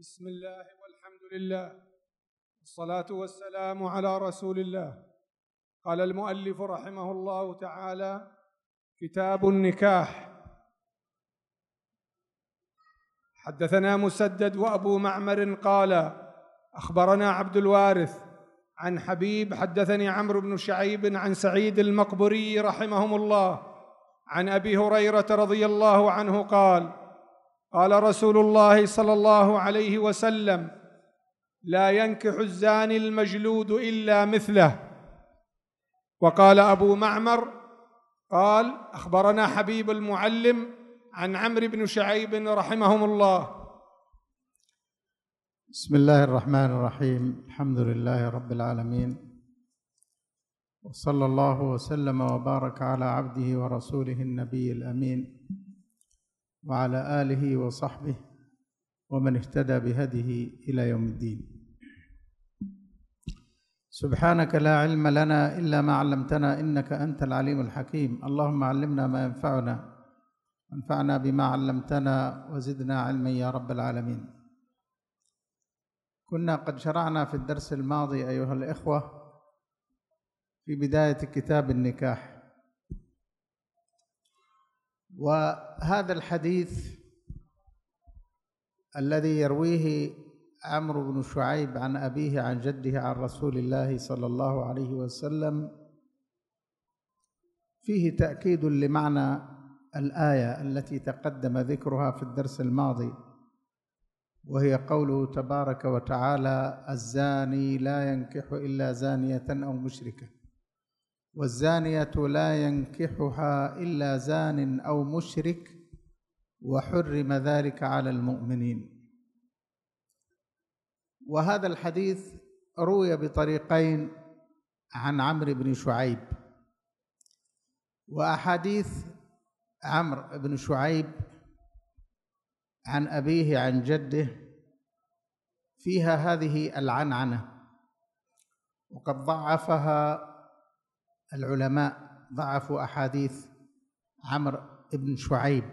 بسم الله والحمد لله والصلاة والسلام على رسول الله. قال المؤلف رحمه الله تعالى: كتاب النكاح. حدثنا مسدد وأبو معمر قال: أخبرنا عبد الوارث عن حبيب حدثني عمرو بن شعيب عن سعيد المقبري رحمهم الله عن أبي هريرة رضي الله عنه قال: قال رسول الله صلى الله عليه وسلم: لا ينكح الزاني المجلود إلا مثله. وقال أبو معمر قال: أخبرنا حبيب المعلم عن عمرو بن شعيب رحمهم الله. بسم الله الرحمن الرحيم. الحمد لله رب العالمين، وصلى الله وسلم وبارك على عبده ورسوله النبي الأمين وعلى آله وصحبه ومن اهتدى بهديه إلى يوم الدين. سبحانك لا علم لنا إلا ما علمتنا إنك أنت العليم الحكيم. اللهم علمنا ما ينفعنا وانفعنا بما علمتنا وزدنا علما يا رب العالمين. كنا قد شرعنا في الدرس الماضي أيها الإخوة في بداية كتاب النكاح، وهذا الحديث الذي يرويه عمرو بن شعيب عن أبيه عن جده عن رسول الله صلى الله عليه وسلم فيه تأكيد لمعنى الآية التي تقدم ذكرها في الدرس الماضي، وهي قوله تبارك وتعالى: الزاني لا ينكح إلا زانية أو مشركة، والزانية لا ينكحها إلا زان أو مشرك، وحرم ذلك على المؤمنين. وهذا الحديث روي بطريقين عن عمرو بن شعيب، وأحاديث عمرو بن شعيب عن أبيه عن جده فيها هذه العنعنة، وقد ضعفها العلماء، ضعفوا أحاديث عمرو بن شعيب.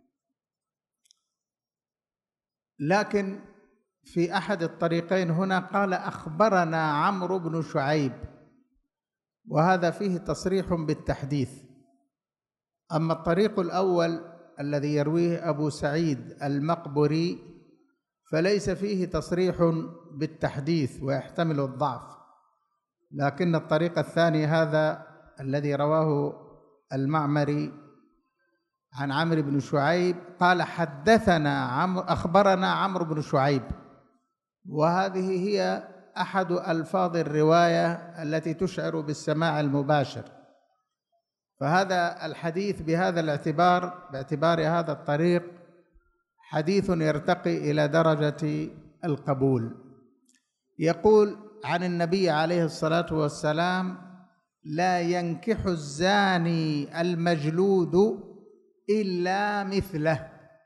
لكن في أحد الطريقين هنا قال: أخبرنا عمرو بن شعيب، وهذا فيه تصريح بالتحديث. أما الطريق الأول الذي يرويه أبو سعيد المقبري فليس فيه تصريح بالتحديث ويحتمل الضعف، لكن الطريق الثاني هذا الذي رواه المعمري عن عمرو بن شعيب قال: حدثنا أخبرنا عمرو بن شعيب، وهذه هي أحد ألفاظ الرواية التي تشعر بالسماع المباشر. فهذا الحديث بهذا الاعتبار، باعتبار هذا الطريق، حديث يرتقي إلى درجة القبول. يقول عن النبي عليه الصلاة والسلام: لا ينكح الزاني المجلود إلا مثله.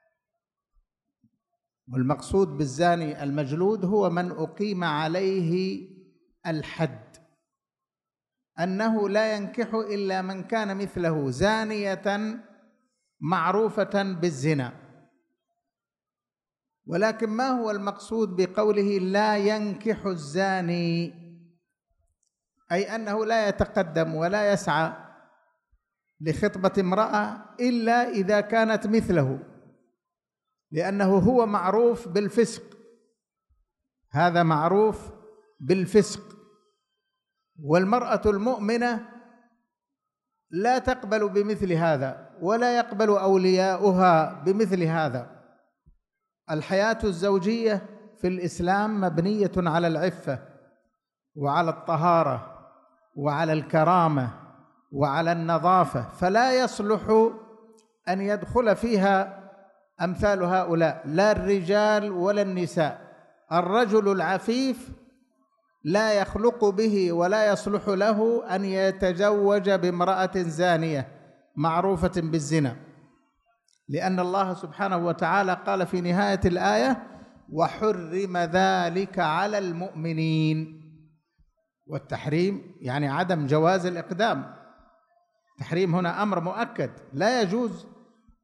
والمقصود بالزاني المجلود هو من أقيم عليه الحد، أنه لا ينكح إلا من كان مثله، زانية معروفة بالزنا. ولكن ما هو المقصود بقوله لا ينكح الزاني؟ أي أنه لا يتقدم ولا يسعى لخطبة امرأة إلا إذا كانت مثله، لأنه هو معروف بالفسق، هذا معروف بالفسق. والمرأة المؤمنة لا تقبل بمثل هذا، ولا يقبل أولياؤها بمثل هذا. الحياة الزوجية في الإسلام مبنية على العفة وعلى الطهارة وعلى الكرامة وعلى النظافة، فلا يصلح أن يدخل فيها أمثال هؤلاء، لا الرجال ولا النساء. الرجل العفيف لا يخلق به ولا يصلح له أن يتزوج بامرأة زانية معروفة بالزنا، لأن الله سبحانه وتعالى قال في نهاية الآية: وحرم ذلك على المؤمنين. والتحريم يعني عدم جواز الإقدام. تحريم هنا أمر مؤكد، لا يجوز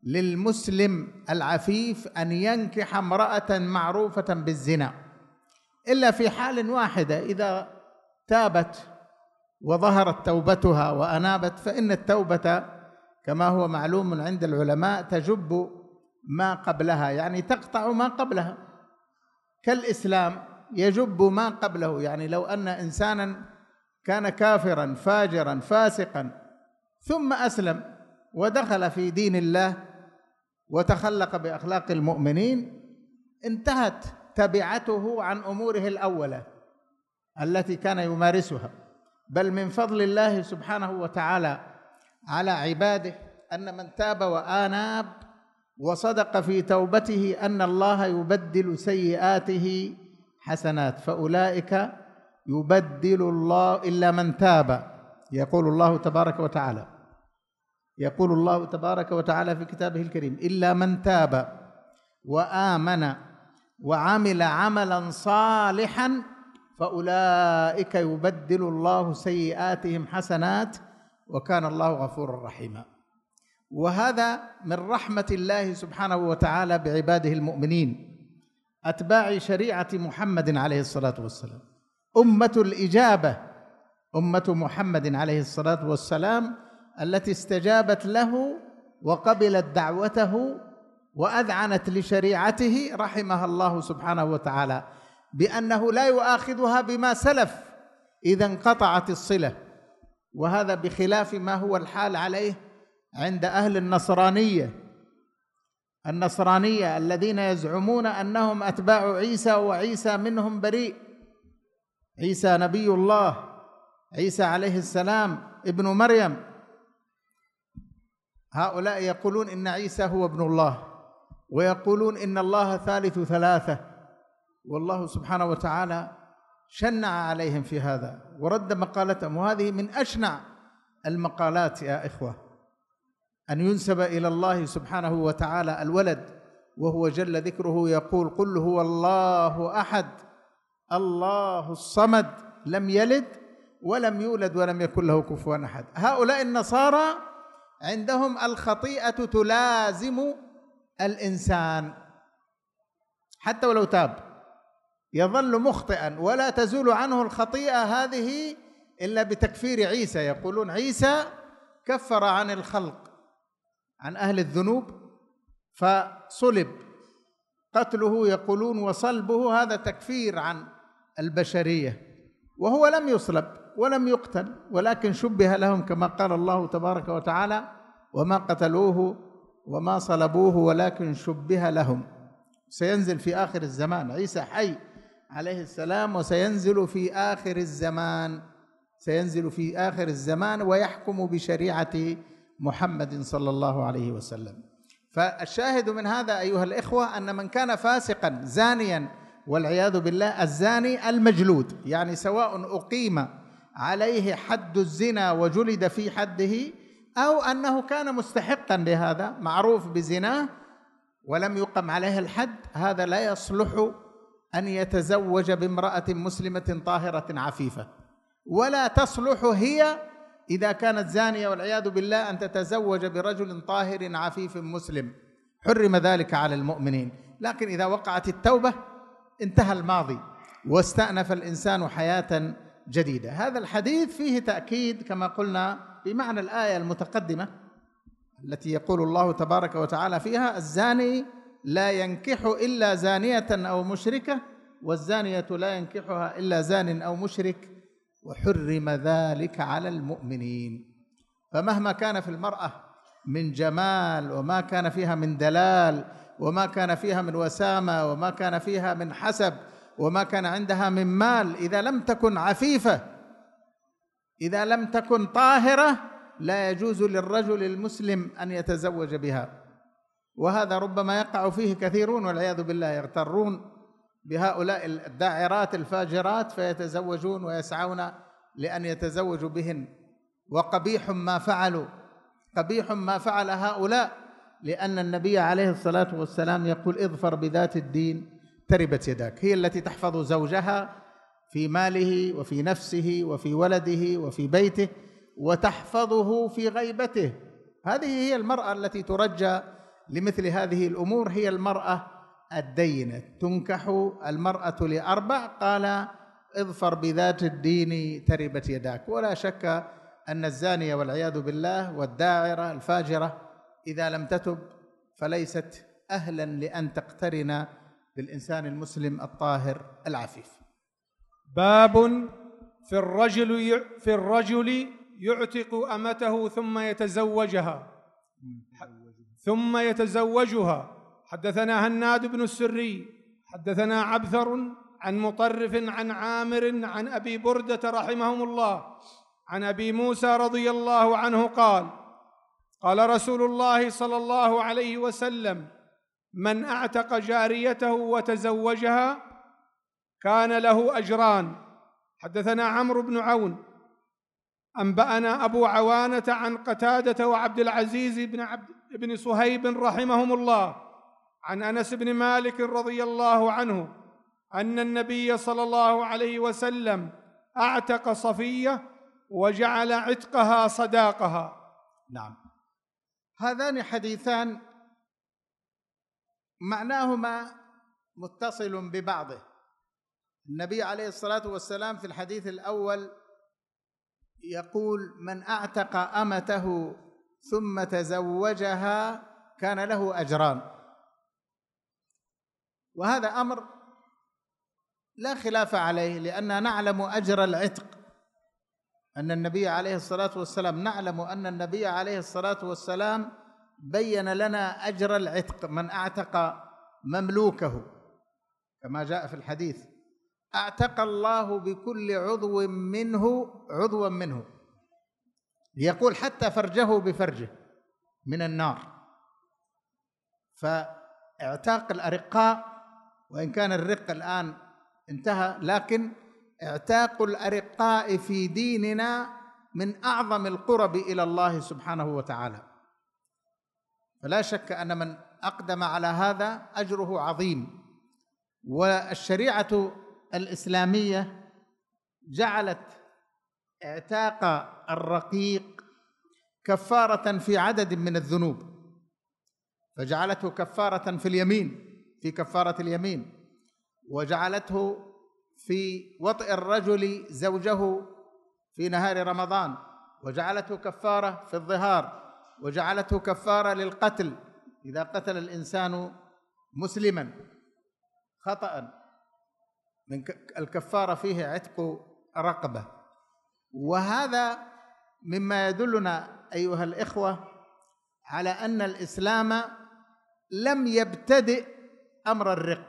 للمسلم العفيف أن ينكح امرأة معروفة بالزنا إلا في حال واحدة، إذا تابت وظهرت توبتها وأنابت، فإن التوبة كما هو معلوم عند العلماء تجب ما قبلها، يعني تقطع ما قبلها، كالإسلام يجب ما قبله. يعني لو أن إنسانا كان كافرا فاجرا فاسقا ثم أسلم ودخل في دين الله وتخلق بأخلاق المؤمنين، انتهت تبعته عن أموره الأولى التي كان يمارسها. بل من فضل الله سبحانه وتعالى على عباده أن من تاب وآناب وصدق في توبته أن الله يبدل سيئاته حسنات، فأولئك يبدل الله إلا من تاب. يقول الله تبارك وتعالى في كتابه الكريم: إلا من تاب وآمن وعمل عملا صالحا فأولئك يبدل الله سيئاتهم حسنات وكان الله غفورا رحيما. وهذا من رحمة الله سبحانه وتعالى بعباده المؤمنين أتباع شريعة محمد عليه الصلاة والسلام، أمة الإجابة، أمة محمد عليه الصلاة والسلام التي استجابت له وقبلت دعوته وأذعنت لشريعته، رحمها الله سبحانه وتعالى بأنه لا يؤاخذها بما سلف إذا انقطعت الصلة. وهذا بخلاف ما هو الحال عليه عند أهل النصرانية الذين يزعمون أنهم أتباع عيسى وعيسى منهم بريء. عيسى نبي الله، عيسى عليه السلام ابن مريم، هؤلاء يقولون إن عيسى هو ابن الله، ويقولون إن الله ثالث ثلاثة، والله سبحانه وتعالى شنع عليهم في هذا ورد مقالتهم. وهذه من أشنع المقالات يا إخوة، أن ينسب إلى الله سبحانه وتعالى الولد وهو جل ذكره يقول: قل هو الله أحد الله الصمد لم يلد ولم يولد ولم يكن له كفوا أحد. هؤلاء النصارى عندهم الخطيئة تلازم الإنسان حتى ولو تاب، يظل مخطئا ولا تزول عنه الخطيئة هذه إلا بتكفير عيسى. يقولون عيسى كفر عن الخلق، عن أهل الذنوب، فصلب، قتله يقولون وصلبه هذا تكفير عن البشرية، وهو لم يصلب ولم يقتل، ولكن شبه لهم كما قال الله تبارك وتعالى: وما قتلوه وما صلبوه ولكن شبه لهم. سينزل في آخر الزمان، عيسى حي عليه السلام، وسينزل في آخر الزمان، سينزل في آخر الزمان ويحكم بشريعة محمد صلى الله عليه وسلم. فالشاهد من هذا أيها الإخوة أن من كان فاسقا زانيا والعياذ بالله، الزاني المجلود، يعني سواء أقيم عليه حد الزنا وجلد في حده، أو أنه كان مستحقا لهذا معروف بزناه ولم يقم عليه الحد، هذا لا يصلح أن يتزوج بامرأة مسلمة طاهرة عفيفة، ولا تصلح هي إذا كانت زانية والعياذ بالله أن تتزوج برجل طاهر عفيف مسلم، حرم ذلك على المؤمنين. لكن إذا وقعت التوبة انتهى الماضي واستأنف الإنسان حياة جديدة. هذا الحديث فيه تأكيد كما قلنا بمعنى الآية المتقدمة التي يقول الله تبارك وتعالى فيها: الزاني لا ينكح إلا زانية أو مشركة، والزانية لا ينكحها إلا زان أو مشرك، وحرم ذلك على المؤمنين. فمهما كان في المرأة من جمال، وما كان فيها من دلال، وما كان فيها من وسامة، وما كان فيها من حسب، وما كان عندها من مال، إذا لم تكن عفيفة، إذا لم تكن طاهرة، لا يجوز للرجل المسلم أن يتزوج بها. وهذا ربما يقع فيه كثيرون والعياذ بالله، يغترون بهؤلاء الداعرات الفاجرات فيتزوجون ويسعون لأن يتزوجوا بهن. وقبيح ما فعلوا، قبيح ما فعل هؤلاء، لأن النبي عليه الصلاة والسلام يقول: اظفر بذات الدين تربت يداك. هي التي تحفظ زوجها في ماله وفي نفسه وفي ولده وفي بيته، وتحفظه في غيبته. هذه هي المرأة التي ترجى لمثل هذه الأمور هي المرأة الدينة. تنكح المرأة ل4، قال اظفر بذات الدين تربت يداك. ولا شك أن الزانية والعياذ بالله والداعرة الفاجرة إذا لم تتب فليست أهلا لأن تقترن بالإنسان المسلم الطاهر العفيف. باب في الرجل يعتق أمته ثم يتزوجها. حدثنا هناد بن السري حدثنا عبثر عن مطرف عن عامر عن أبي بردة رحمهم الله عن أبي موسى رضي الله عنه قال: قال رسول الله صلى الله عليه وسلم: من أعتق جاريته وتزوجها كان له أجران. حدثنا عمرو بن عون أنبأنا أبو عوانة عن قتادة وعبد العزيز بن صهيب رحمهم الله عن أنس بن مالك رضي الله عنه أن النبي صلى الله عليه وسلم أعتق صفية وجعل عتقها صداقها. نعم، هذان حديثان معناهما متصل ببعضه. النبي عليه الصلاة والسلام في الحديث الأول يقول: من أعتق أمته ثم تزوجها كان له أجران. وهذا أمر لا خلاف عليه، لأننا نعلم أجر العتق، نعلم أن النبي عليه الصلاة والسلام بين لنا أجر العتق. من أعتق مملوكه كما جاء في الحديث: أعتق الله بكل عضو منه، يقول حتى فرجه بفرجه من النار. فاعتاق الأرقاء، وإن كان الرق الآن انتهى، لكن اعتاق الأرقاء في ديننا من أعظم القرب إلى الله سبحانه وتعالى. فلا شك أن من أقدم على هذا أجره عظيم. والشريعة الإسلامية جعلت اعتاق الرقيق كفارة في عدد من الذنوب، فجعلته كفارة في كفارة اليمين، وجعلته في وطئ الرجل زوجه في نهار رمضان، وجعلته كفارة في الظهار، وجعلته كفارة للقتل إذا قتل الإنسان مسلما خطأ، من الكفارة فيه عتق رقبة. وهذا مما يدلنا أيها الإخوة على أن الإسلام لم يبتدئ أمر الرق.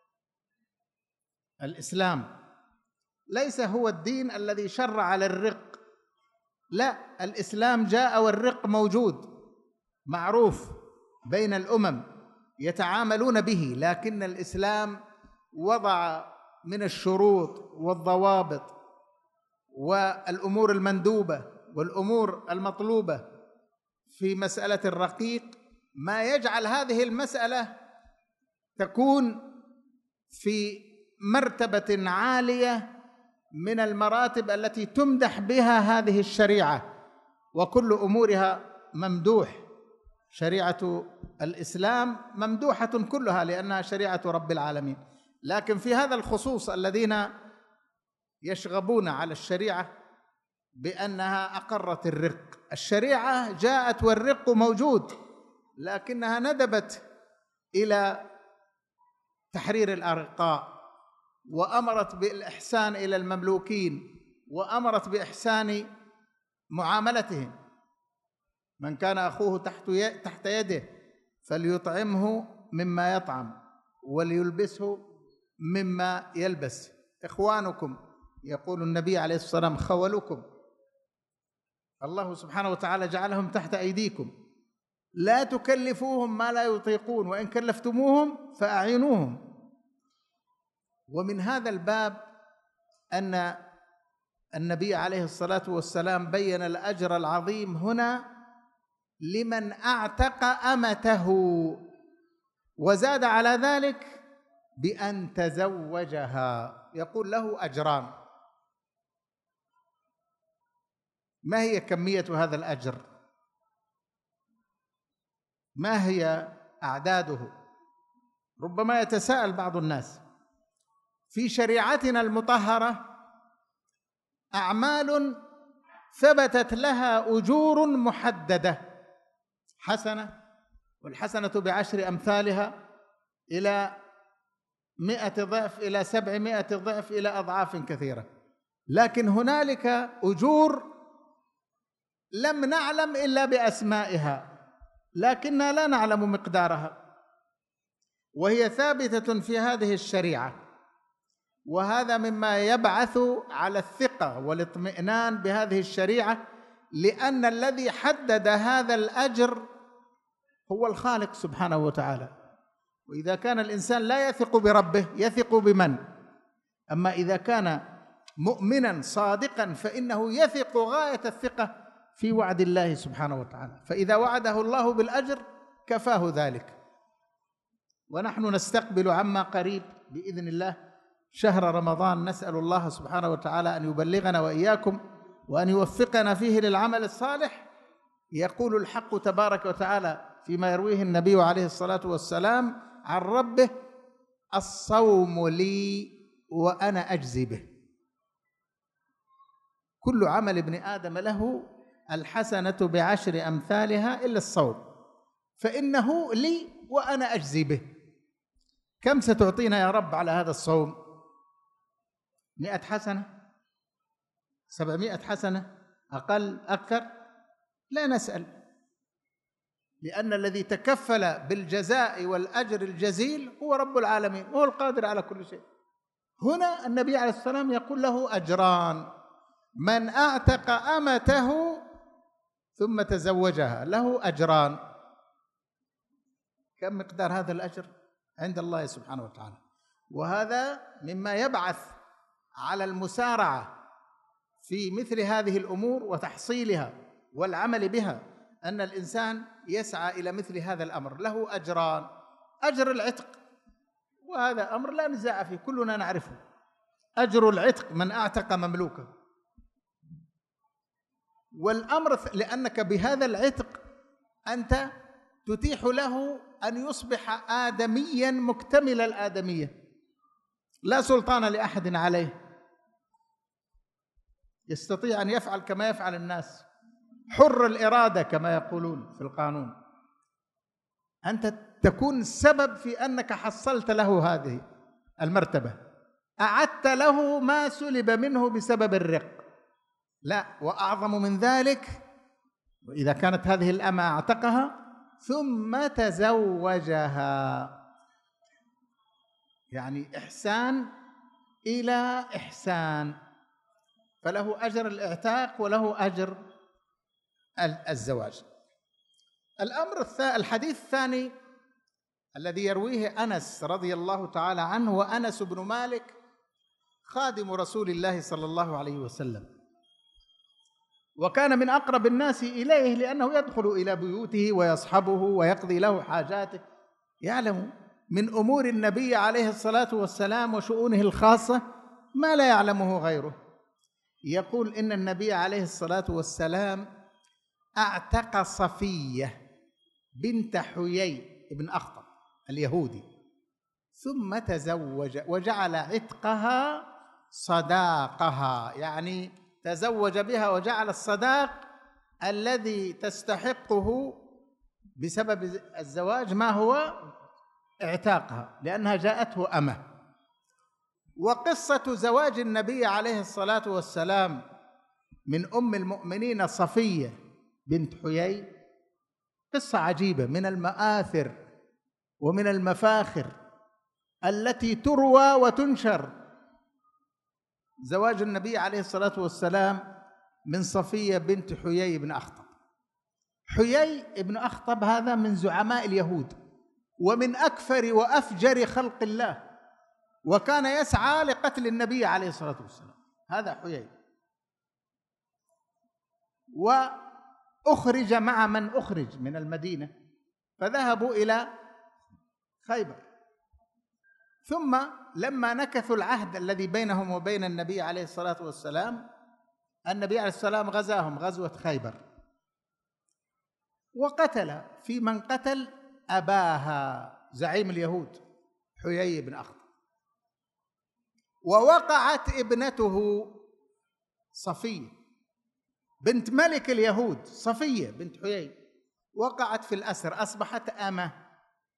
الإسلام ليس هو الدين الذي شرع للرق، لا، الإسلام جاء والرق موجود معروف بين الأمم يتعاملون به، لكن الإسلام وضع من الشروط والضوابط والأمور المندوبة والأمور المطلوبة في مسألة الرقيق ما يجعل هذه المسألة تكون في مرتبة عالية من المراتب التي تمدح بها هذه الشريعة، وكل أمورها ممدوح. شريعة الإسلام ممدوحة كلها لأنها شريعة رب العالمين. لكن في هذا الخصوص الذين يشغبون على الشريعة بأنها أقرت الرق، الشريعة جاءت والرق موجود، لكنها ندبت إلى تحرير الأرقاء، وأمرت بالإحسان إلى المملوكين، وأمرت بإحسان معاملتهم. من كان أخوه تحت يده فليطعمه مما يطعم وليلبسه مما يلبس. إخوانكم، يقول النبي عليه الصلاة والسلام، خولكم، الله سبحانه وتعالى جعلهم تحت أيديكم، لا تكلفوهم ما لا يطيقون، وإن كلفتموهم فأعينوهم. ومن هذا الباب أن النبي عليه الصلاة والسلام بين الأجر العظيم هنا لمن أعتق أمته، وزاد على ذلك بأن تزوجها، يقول له أجران. ما هي كمية هذا الأجر؟ ما هي أعداده. ربما يتساءل بعض الناس: في شريعتنا المطهرة أعمال ثبتت لها أجور محددة، حسنة، والحسنة ب10 أمثالها إلى 100 ضعف إلى 700 ضعف إلى أضعاف كثيرة، لكن هنالك أجور لم نعلم إلا بأسمائها، لكننا لا نعلم مقدارها، وهي ثابتة في هذه الشريعة. وهذا مما يبعث على الثقة والاطمئنان بهذه الشريعة، لأن الذي حدد هذا الأجر هو الخالق سبحانه وتعالى. وإذا كان الإنسان لا يثق بربه يثق بمن؟ أما إذا كان مؤمنا صادقا فإنه يثق غاية الثقة في وعد الله سبحانه وتعالى، فإذا وعده الله بالأجر كفاه ذلك. ونحن نستقبل عما قريب بإذن الله شهر رمضان، نسأل الله سبحانه وتعالى أن يبلغنا وإياكم وأن يوفقنا فيه للعمل الصالح. يقول الحق تبارك وتعالى فيما يرويه النبي عليه الصلاة والسلام عن ربه: الصوم لي وأنا أجزي به. كل عمل ابن آدم له الحسنة ب10 أمثالها إلا الصوم، فإنه لي وأنا أجزي به. كم ستعطينا يا رب على هذا الصوم؟ 100 حسنة؟ 700 حسنة؟ أقل؟ أكثر؟ لا نسأل، لأن الذي تكفل بالجزاء والأجر الجزيل هو رب العالمين، هو القادر على كل شيء. هنا النبي عليه السلام يقول له أجران: من أعتق أمته ثم تزوجها له أجران. كم مقدار هذا الأجر عند الله سبحانه وتعالى؟ وهذا مما يبعث على المسارعة في مثل هذه الأمور وتحصيلها والعمل بها، أن الإنسان يسعى إلى مثل هذا الأمر. له أجران: أجر العتق، وهذا أمر لا نزاع فيه، كلنا نعرفه. أجر العتق من أعتق مملوكه، والأمر لأنك بهذا العتق أنت تتيح له أن يصبح آدميا مكتمل الآدمية، لا سلطان لأحد عليه، يستطيع أن يفعل كما يفعل الناس، حر الإرادة كما يقولون في القانون. أنت تكون السبب في أنك حصلت له هذه المرتبة، أعدت له ما سلب منه بسبب الرق. لا، وأعظم من ذلك: وإذا كانت هذه الأمة أعتقها ثم تزوجها، يعني إحسان إلى إحسان، فله أجر الإعتاق وله أجر الزواج. الحديث الثاني الذي يرويه أنس رضي الله تعالى عنه، وأنس بن مالك خادم رسول الله صلى الله عليه وسلم، وكان من أقرب الناس إليه لأنه يدخل إلى بيوته ويصحبه ويقضي له حاجاته، يعلم من أمور النبي عليه الصلاة والسلام وشؤونه الخاصة ما لا يعلمه غيره. يقول إن النبي عليه الصلاة والسلام أعتق صفية بنت حيي بن أخطب اليهودي، ثم تزوج وجعل عتقها صداقها، يعني تزوج بها وجعل الصداق الذي تستحقه بسبب الزواج ما هو اعتاقها، لأنها جاءته أمة. وقصة زواج النبي عليه الصلاة والسلام من أم المؤمنين صفية بنت حيي قصة عجيبة من المآثر ومن المفاخر التي تروى وتنشر. زواج النبي عليه الصلاة والسلام من صفية بنت حيي بن أخطب. حيي بن أخطب هذا من زعماء اليهود ومن أكفر وأفجر خلق الله، وكان يسعى لقتل النبي عليه الصلاة والسلام. هذا حيي، وأخرج مع من أخرج من المدينة، فذهبوا إلى خيبر. ثم لما نكثوا العهد الذي بينهم وبين النبي عليه الصلاة والسلام، النبي عليه السلام غزاهم غزوة خيبر، وقتل في من قتل أباها زعيم اليهود حيي بن أخطب، ووقعت ابنته صفية بنت ملك اليهود، صفية بنت حيي، وقعت في الأسر، أصبحت أمة.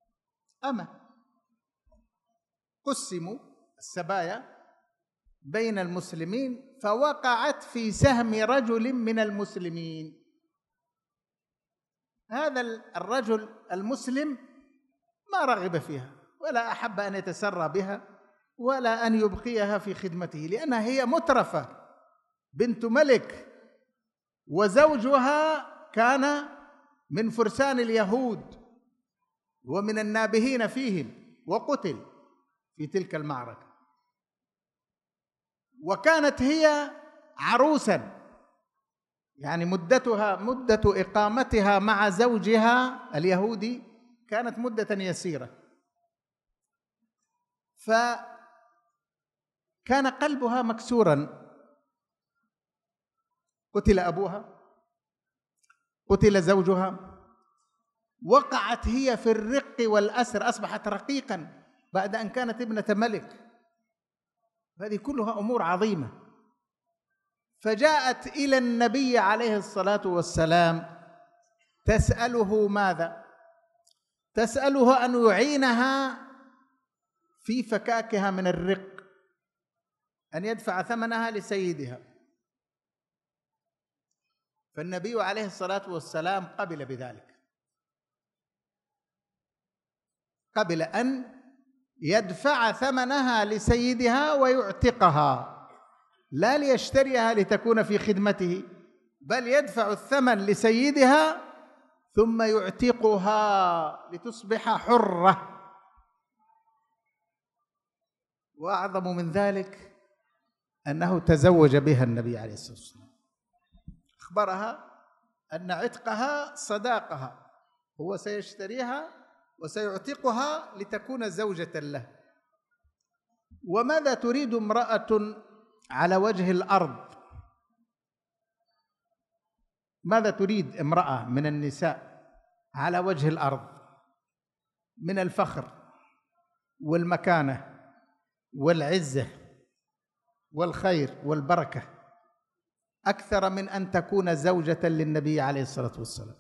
قسموا السبايا بين المسلمين، فوقعت في سهم رجل من المسلمين. هذا الرجل المسلم ما رغب فيها ولا أحب أن يتسرى بها ولا أن يبقيها في خدمته، لأنها هي مترفة بنت ملك، وزوجها كان من فرسان اليهود ومن النابهين فيهم، وقتل في تلك المعركة. وكانت هي عروسا، يعني مدة إقامتها مع زوجها اليهودي كانت مدة يسيرة، فكان قلبها مكسورا. قتل أبوها، قتل زوجها، وقعت هي في الرق والأسر، أصبحت رقيقا بعد أن كانت ابنة ملك. هذه كلها أمور عظيمة. فجاءت إلى النبي عليه الصلاة والسلام تسأله ماذا؟ تسأله أن يعينها في فكاكها من الرق، أن يدفع ثمنها لسيدها. فالنبي عليه الصلاة والسلام قبل بذلك، قبل أن يدفع ثمنها لسيدها ويعتقها، لا ليشتريها لتكون في خدمته، بل يدفع الثمن لسيدها ثم يعتقها لتصبح حرة. وأعظم من ذلك أنه تزوج بها النبي عليه الصلاة والسلام، أخبرها أن عتقها صداقها، هو سيشتريها وسيعتقها لتكون زوجة له. وماذا تريد امرأة على وجه الأرض؟ ماذا تريد امرأة من النساء على وجه الأرض من الفخر والمكانة والعزة والخير والبركة أكثر من أن تكون زوجة للنبي عليه الصلاة والسلام؟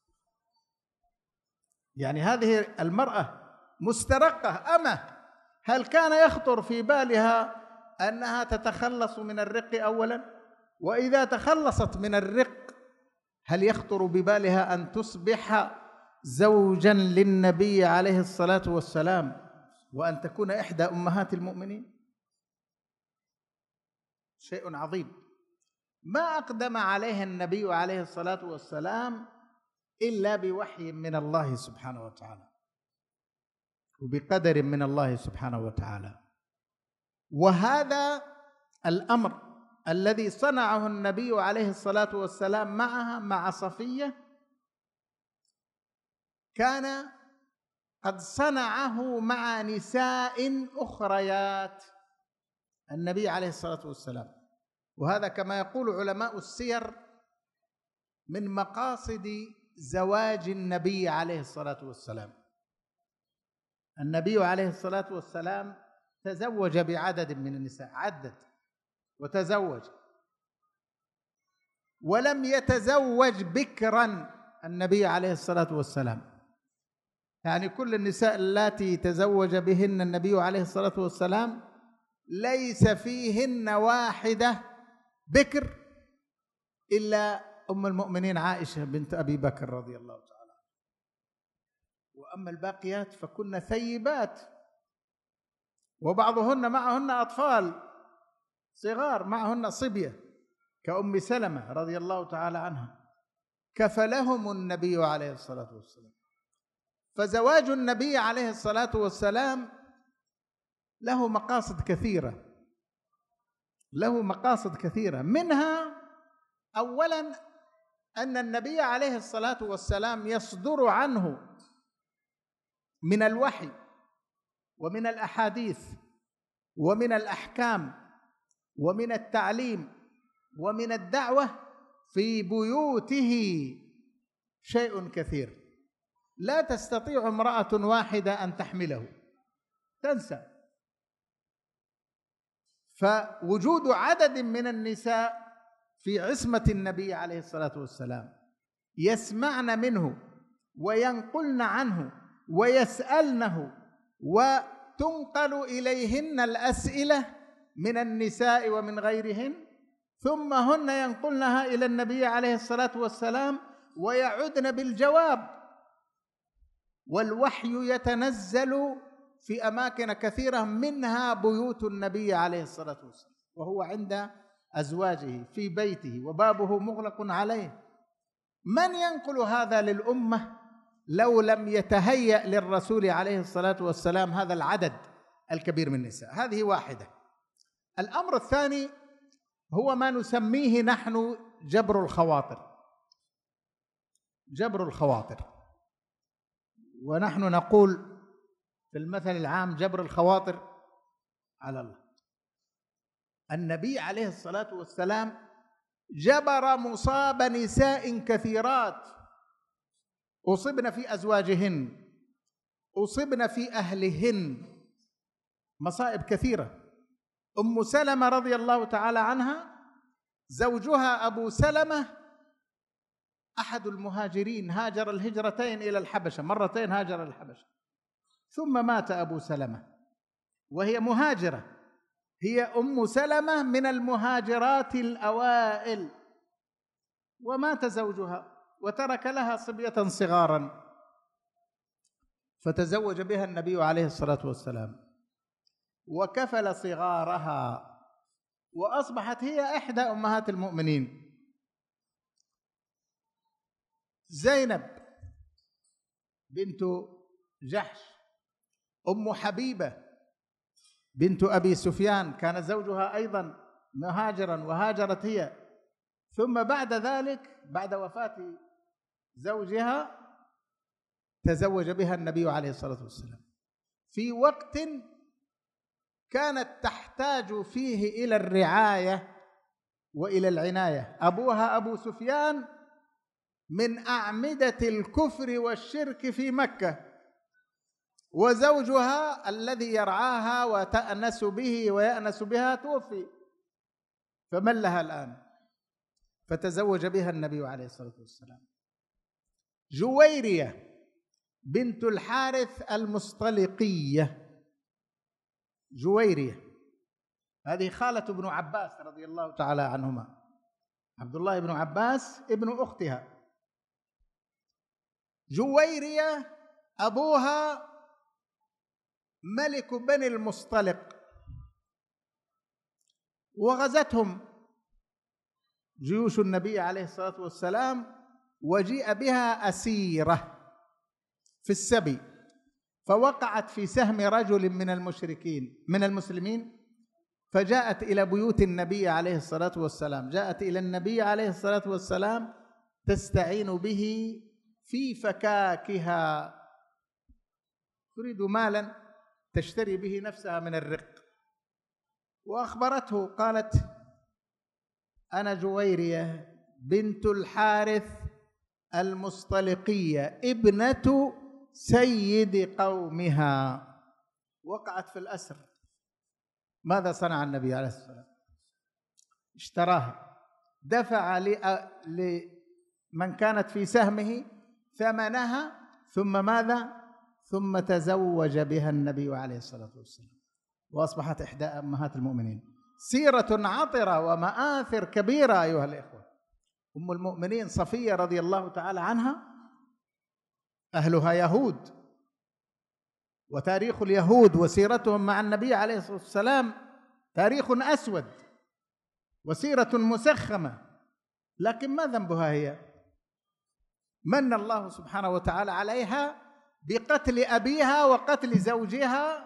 يعني هذه المرأة مسترقة أمة، هل كان يخطر في بالها أنها تتخلص من الرق أولا؟ وإذا تخلصت من الرق هل يخطر ببالها أن تصبح زوجا للنبي عليه الصلاة والسلام وأن تكون إحدى أمهات المؤمنين؟ شيء عظيم ما أقدم عليه النبي عليه الصلاة والسلام إلا بوحي من الله سبحانه وتعالى وبقدر من الله سبحانه وتعالى. وهذا الأمر الذي صنعه النبي عليه الصلاة والسلام معها، مع صفية، كان قد صنعه مع نساء أخريات النبي عليه الصلاة والسلام. وهذا كما يقول علماء السير من مقاصد زواج النبي عليه الصلاة والسلام. النبي عليه الصلاة والسلام تزوج بعدد من النساء، عدد وتزوج، ولم يتزوج بكرا النبي عليه الصلاة والسلام. يعني كل النساء اللاتي تزوج بهن النبي عليه الصلاة والسلام ليس فيهن واحدة بكر إلا أم المؤمنين عائشة بنت أبي بكر رضي الله تعالى عنها. وأما الباقيات فكن ثيبات، وبعضهن معهن أطفال صغار، معهن صبية كأم سلمة رضي الله تعالى عنها، كفلهم النبي عليه الصلاة والسلام. فزواج النبي عليه الصلاة والسلام له مقاصد كثيرة، له مقاصد كثيرة، منها أولا أن النبي عليه الصلاة والسلام يصدر عنه من الوحي ومن الأحاديث ومن الأحكام ومن التعليم ومن الدعوة في بيوته شيء كثير. لا تستطيع امرأة واحدة أن تحمله، تنسى. فوجود عدد من النساء في عصمة النبي عليه الصلاة والسلام يسمعن منه وينقلن عنه ويسألنه، وتنقل إليهن الأسئلة من النساء ومن غيرهن، ثم هن ينقلنها إلى النبي عليه الصلاة والسلام ويعدن بالجواب. والوحي يتنزل في أماكن كثيرة، منها بيوت النبي عليه الصلاة والسلام، وهو عند أزواجه في بيته وبابه مغلق عليه. من ينقل هذا للأمة لو لم يتهيأ للرسول عليه الصلاة والسلام هذا العدد الكبير من النساء؟ هذه واحدة. الأمر الثاني هو ما نسميه نحن جبر الخواطر. جبر الخواطر، ونحن نقول في المثل العام جبر الخواطر على الله. النبي عليه الصلاة والسلام جبر مصاب نساء كثيرات أصبن في أزواجهن، أصبن في أهلهن، مصائب كثيرة. أم سلمة رضي الله تعالى عنها زوجها أبو سلمة أحد المهاجرين، هاجر الهجرتين إلى الحبشة، مرتين هاجر الحبشة، ثم مات أبو سلمة وهي مهاجرة، هي أم سلمة من المهاجرات الأوائل، ومات زوجها وترك لها صبية صغارا، فتزوج بها النبي عليه الصلاة والسلام وكفل صغارها، وأصبحت هي إحدى أمهات المؤمنين. زينب بنت جحش، أم حبيبة بنت أبي سفيان كان زوجها أيضا مهاجرا وهاجرت هي، ثم بعد ذلك بعد وفاة زوجها تزوج بها النبي عليه الصلاة والسلام في وقت كانت تحتاج فيه إلى الرعاية وإلى العناية. أبوها أبو سفيان من أعمدة الكفر والشرك في مكة، وزوجها الذي يرعاها وتأنس به ويأنس بها توفي، فمن لها الآن؟ فتزوج بها النبي عليه الصلاة والسلام. جويرية بنت الحارث المصطلقية، جويرية هذه خالة ابن عباس رضي الله تعالى عنهما، عبد الله بن عباس ابن أختها. جويرية أبوها ملك بني المصطلق، وغزتهم جيوش النبي عليه الصلاة والسلام، وجيء بها أسيرة في السبي، فوقعت في سهم رجل من المشركين من المسلمين، فجاءت إلى بيوت النبي عليه الصلاة والسلام، جاءت إلى النبي عليه الصلاة والسلام تستعين به في فكاكها، تريد مالا تشتري به نفسها من الرق، وأخبرته قالت: أنا جويرية بنت الحارث المصطلقية ابنة سيد قومها، وقعت في الأسر. ماذا صنع النبي عليه الصلاة والسلام؟ اشتراها، دفع لمن كانت في سهمه ثمنها، ثم ماذا؟ ثم تزوج بها النبي عليه الصلاة والسلام، وأصبحت إحدى أمهات المؤمنين. سيرة عطرة ومآثر كبيرة أيها الإخوة. أم المؤمنين صفية رضي الله تعالى عنها أهلها يهود، وتاريخ اليهود وسيرتهم مع النبي عليه الصلاة والسلام تاريخ أسود وسيرة مسخمة، لكن ما ذنبها هي؟ من الله سبحانه وتعالى عليها بقتل أبيها وقتل زوجها،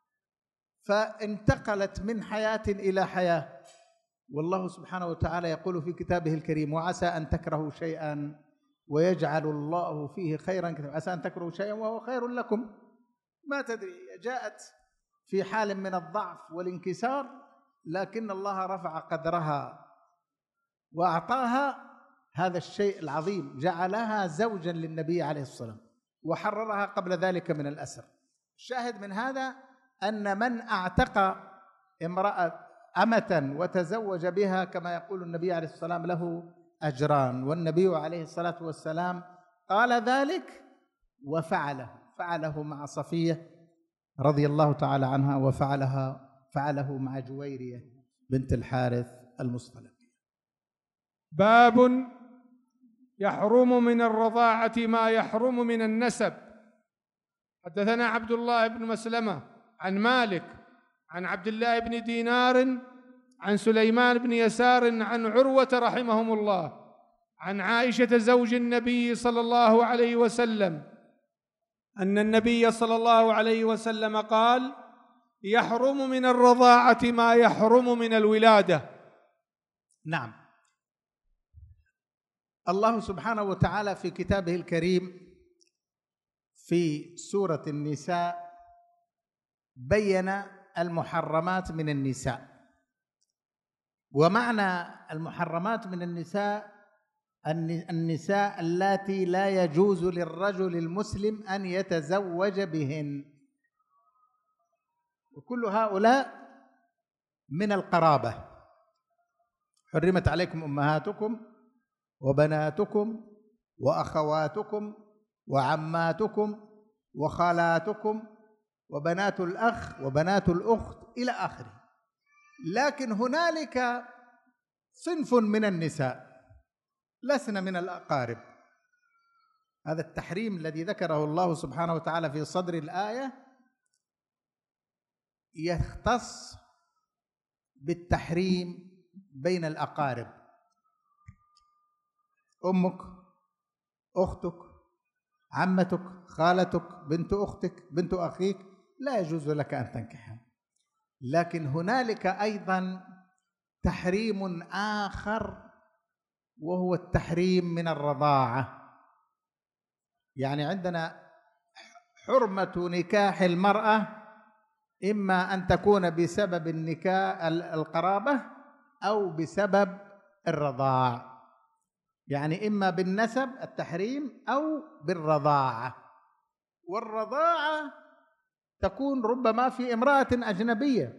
فانتقلت من حياة إلى حياة. والله سبحانه وتعالى يقول في كتابه الكريم: وعسى أن تكرهوا شيئا ويجعل الله فيه خيرا كثيرا. عسى أن تكرهوا شيئا وهو خير لكم، ما تدري، جاءت في حال من الضعف والانكسار، لكن الله رفع قدرها وأعطاها هذا الشيء العظيم، جعلها زوجا للنبي عليه الصلاة والسلام. وحررها قبل ذلك من الأسر. الشاهد من هذا أن من أعتق امرأة أمة وتزوج بها كما يقول النبي عليه الصلاة والسلام له أجران، والنبي عليه الصلاة والسلام قال ذلك فعله مع صفية رضي الله تعالى عنها، فعله مع جويرية بنت الحارث المصطلقية. باب يحرم من الرضاعة ما يحرم من النسب. حدثنا عبد الله بن مسلمة عن مالك عن عبد الله بن دينار عن سليمان بن يسار عن عروة رحمهم الله عن عائشة زوج النبي صلى الله عليه وسلم أن النبي صلى الله عليه وسلم قال: يحرم من الرضاعة ما يحرم من الولادة. نعم، الله سبحانه وتعالى في كتابه الكريم في سورة النساء بين المحرمات من النساء. ومعنى المحرمات من النساء النساء اللاتي لا يجوز للرجل المسلم أن يتزوج بهن، وكل هؤلاء من القرابة. حرمت عليكم أمهاتكم وبناتكم وأخواتكم وعماتكم وخالاتكم وبنات الأخ وبنات الأخت إلى آخره. لكن هنالك صنف من النساء لسن من الأقارب. هذا التحريم الذي ذكره الله سبحانه وتعالى في صدر الآية يختص بالتحريم بين الأقارب: أمك، أختك، عمتك، خالتك، بنت أختك، بنت أخيك لا يجوز لك أن تنكحها. لكن هنالك أيضا تحريم آخر وهو التحريم من الرضاعة. يعني عندنا حرمة نكاح المرأة إما أن تكون بسبب النكاح القرابة أو بسبب الرضاع، يعني إما بالنسب التحريم أو بالرضاعة. والرضاعة تكون ربما في امرأة أجنبية،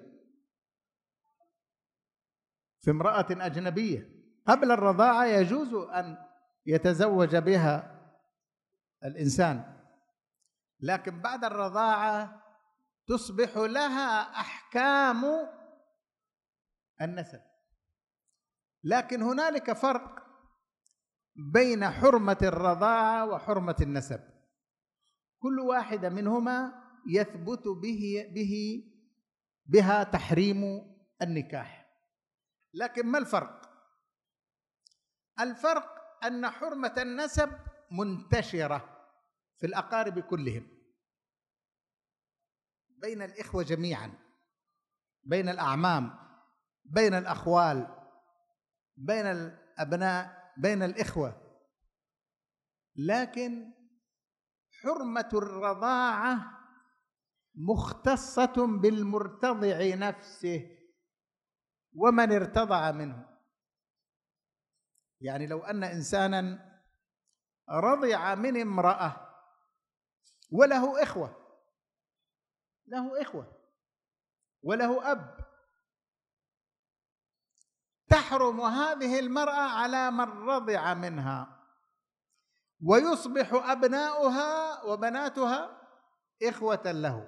في امرأة أجنبية قبل الرضاعة يجوز أن يتزوج بها الإنسان، لكن بعد الرضاعة تصبح لها أحكام النسب. لكن هنالك فرق بين حرمة الرضاعة وحرمة النسب، كل واحدة منهما يثبت بها تحريم النكاح. لكن ما الفرق؟ الفرق أن حرمة النسب منتشرة في الأقارب كلهم، بين الإخوة جميعا، بين الأعمام، بين الأخوال، بين الأبناء، بين الإخوة. لكن حرمة الرضاعة مختصة بالمرتضع نفسه ومن ارتضع منه. يعني لو أن إنسانا رضع من امرأة وله إخوة، له إخوة وله أب، تحرم هذه المرأة على من رضع منها، ويصبح أبناؤها وبناتها إخوة له،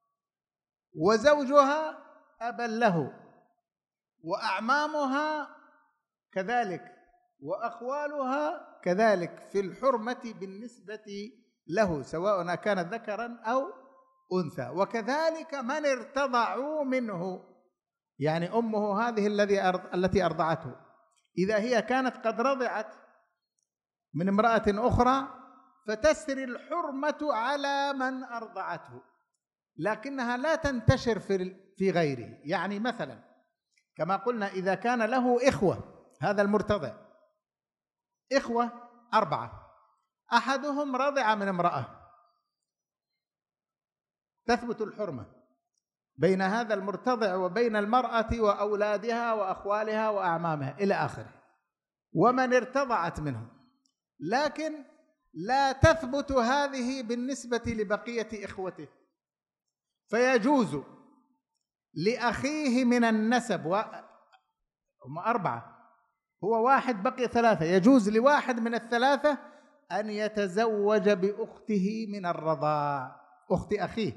وزوجها أبا له، وأعمامها كذلك، وأخوالها كذلك في الحرمة بالنسبة له، سواء كان ذكرا أو أنثى. وكذلك من ارتضعوا منه، يعني أمه هذه التي أرضعته، إذا هي كانت قد رضعت من امرأة أخرى فتسري الحرمة على من أرضعته، لكنها لا تنتشر في غيره. يعني مثلا كما قلنا إذا كان له إخوة، هذا المرتضع إخوة 4، أحدهم رضع من امرأة، تثبت الحرمة بين هذا المرتضع وبين المرأة وأولادها وأخوالها وأعمامها إلى آخره، ومن ارتضعت منهم. لكن لا تثبت هذه بالنسبة لبقية إخوته، فيجوز لأخيه من النسب هم 4، هو واحد بقي 3، يجوز لواحد من الثلاثة أن يتزوج بأخته من الرضاع، أخت أخيه،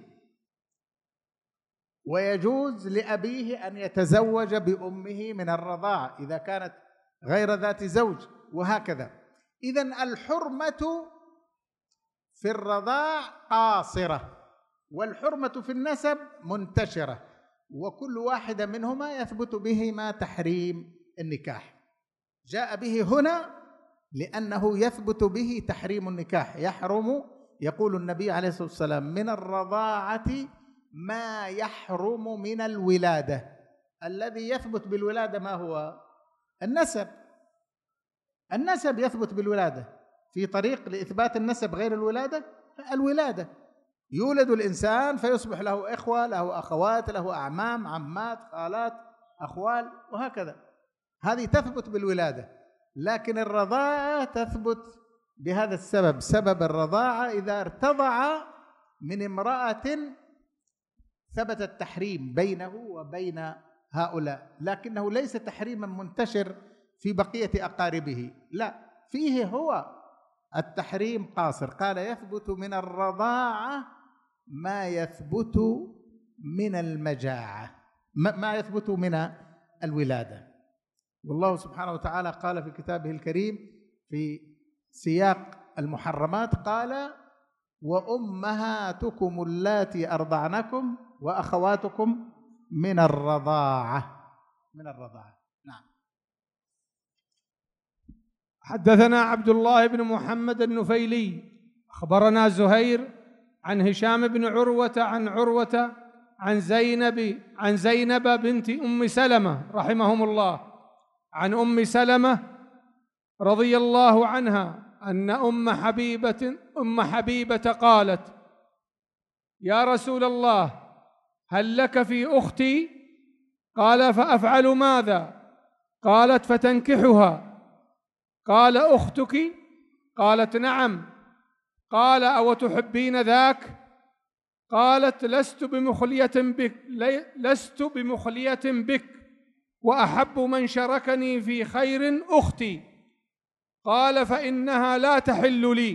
ويجوز لأبيه أن يتزوج بأمه من الرضاع إذا كانت غير ذات زوج، وهكذا. إذن الحرمة في الرضاع قاصرة، والحرمة في النسب منتشرة، وكل واحدة منهما يثبت بهما تحريم النكاح. جاء به هنا لأنه يثبت به تحريم النكاح، يحرم، يقول النبي عليه الصلاة والسلام: من الرضاعة ما يحرم من الولادة. الذي يثبت بالولادة ما هو؟ النسب. النسب يثبت بالولادة. في طريق لإثبات النسب غير الولادة، الولادة. يولد الإنسان فيصبح له إخوة، له أخوات، له أعمام، عمات، خالات، أخوال، وهكذا. هذه تثبت بالولادة. لكن الرضاعة تثبت بهذا السبب، سبب الرضاعة إذا ارتضع من امرأة ثبت التحريم بينه وبين هؤلاء، لكنه ليس تحريما منتشر في بقية أقاربه، لا، فيه هو التحريم قاصر. قال: يثبت من الرضاعة ما يثبت من المجاعة، ما يثبت من الولادة. والله سبحانه وتعالى قال في كتابه الكريم في سياق المحرمات، قال: وأمهاتكم اللاتي أرضعنكم وأخواتكم من الرضاعة. من الرضاعة. نعم. حدثنا عبد الله بن محمد النفيلي أخبرنا زهير عن هشام بن عروة عن عروة عن زينب بنت أم سلمة رحمهم الله عن أم سلمة رضي الله عنها أن أم حبيبة قالت: يا رسول الله، هل لك في أختي؟ قال: فأفعل ماذا؟ قالت: فتنكحها. قال: أختك؟ قالت: نعم. قال: أو تحبين ذاك؟ قالت: لست بمخلية بك، وأحب من شركني في خير أختي. قال: فإنها لا تحل لي.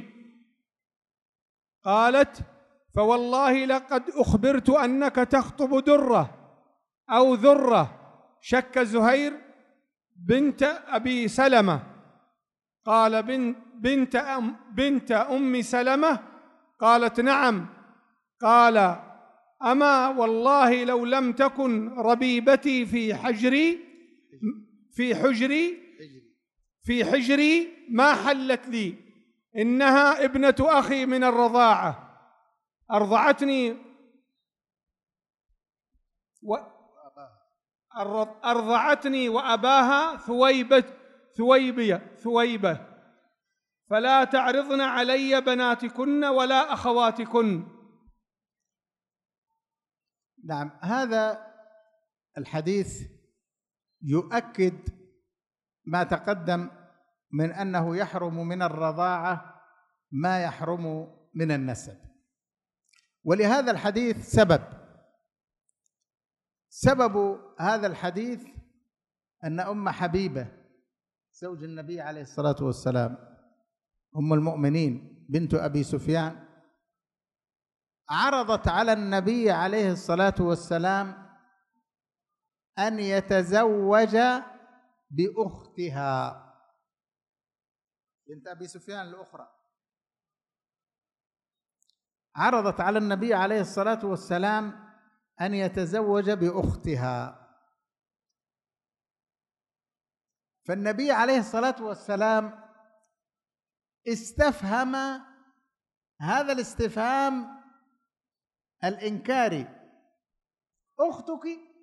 قالت: فوالله لقد أخبرت أنك تخطب درة أو ذرة، شك زهير، بنت أبي سلمة. قال: بنت أم سلمة؟ قالت: نعم. قال: أما والله لو لم تكن ربيبتي في حجري ما حلت لي، إنها ابنة أخي من الرضاعة، أرضعتني وأباها ثويبة، فلا تعرضن علي بناتكن ولا أخواتكن. نعم. هذا الحديث يؤكد ما تقدم من أنه يحرم من الرضاعة ما يحرم من النسب. ولهذا الحديث سبب هذا الحديث أن أم حبيبة زوج النبي عليه الصلاة والسلام، أم المؤمنين بنت أبي سفيان، عرضت على النبي عليه الصلاة والسلام أن يتزوج بأختها بنت أبي سفيان الأخرى، عرضت على النبي عليه الصلاة والسلام أن يتزوج بأختها. فالنبي عليه الصلاة والسلام استفهم هذا الاستفهام الإنكاري: أختك؟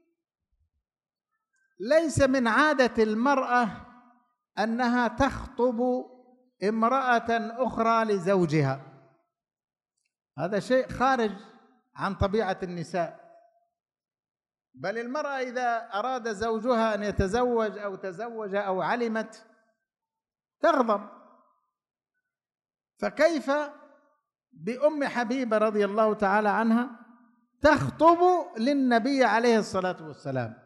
ليس من عادة المرأة أنها تخطب امرأة أخرى لزوجها، هذا شيء خارج عن طبيعة النساء. بل المرأة إذا أراد زوجها أن يتزوج أو تزوج أو علمت تغضب، فكيف بأم حبيبة رضي الله تعالى عنها تخطب للنبي عليه الصلاة والسلام؟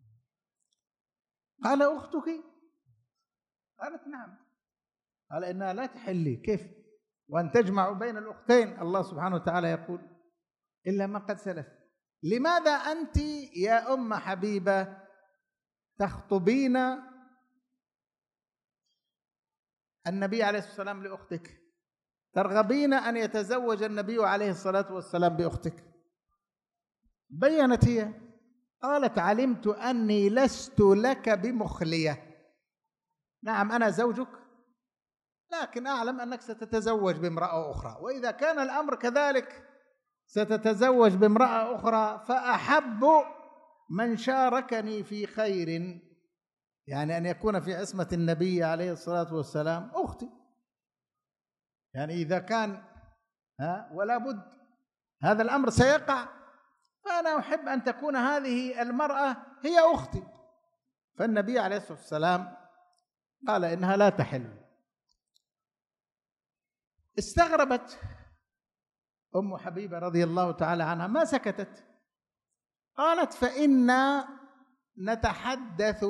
قال: أختك؟ قالت: نعم. قال: إنها لا تحل لي. كيف وأن تجمع بين الأختين؟ الله سبحانه وتعالى يقول: إلا ما قد سلف. لماذا أنت يا أم حبيبة تخطبين النبي عليه الصلاة والسلام لأختك؟ ترغبين أن يتزوج النبي عليه الصلاة والسلام بأختك؟ بيّنت هي، قالت: علمت أني لست لك بمخلية. نعم أنا زوجك، لكن أعلم أنك ستتزوج بامرأة أخرى، وإذا كان الأمر كذلك ستتزوج بامرأة أخرى فأحب من شاركني في خير، يعني أن يكون في عصمة النبي عليه الصلاة والسلام أختي. يعني إذا كان ولا بد هذا الأمر سيقع، فأنا أحب أن تكون هذه المرأة هي أختي. فالنبي عليه الصلاة والسلام قال: إنها لا تحل. استغربت أم حبيبة رضي الله تعالى عنها، ما سكتت. قالت: فإنا نتحدث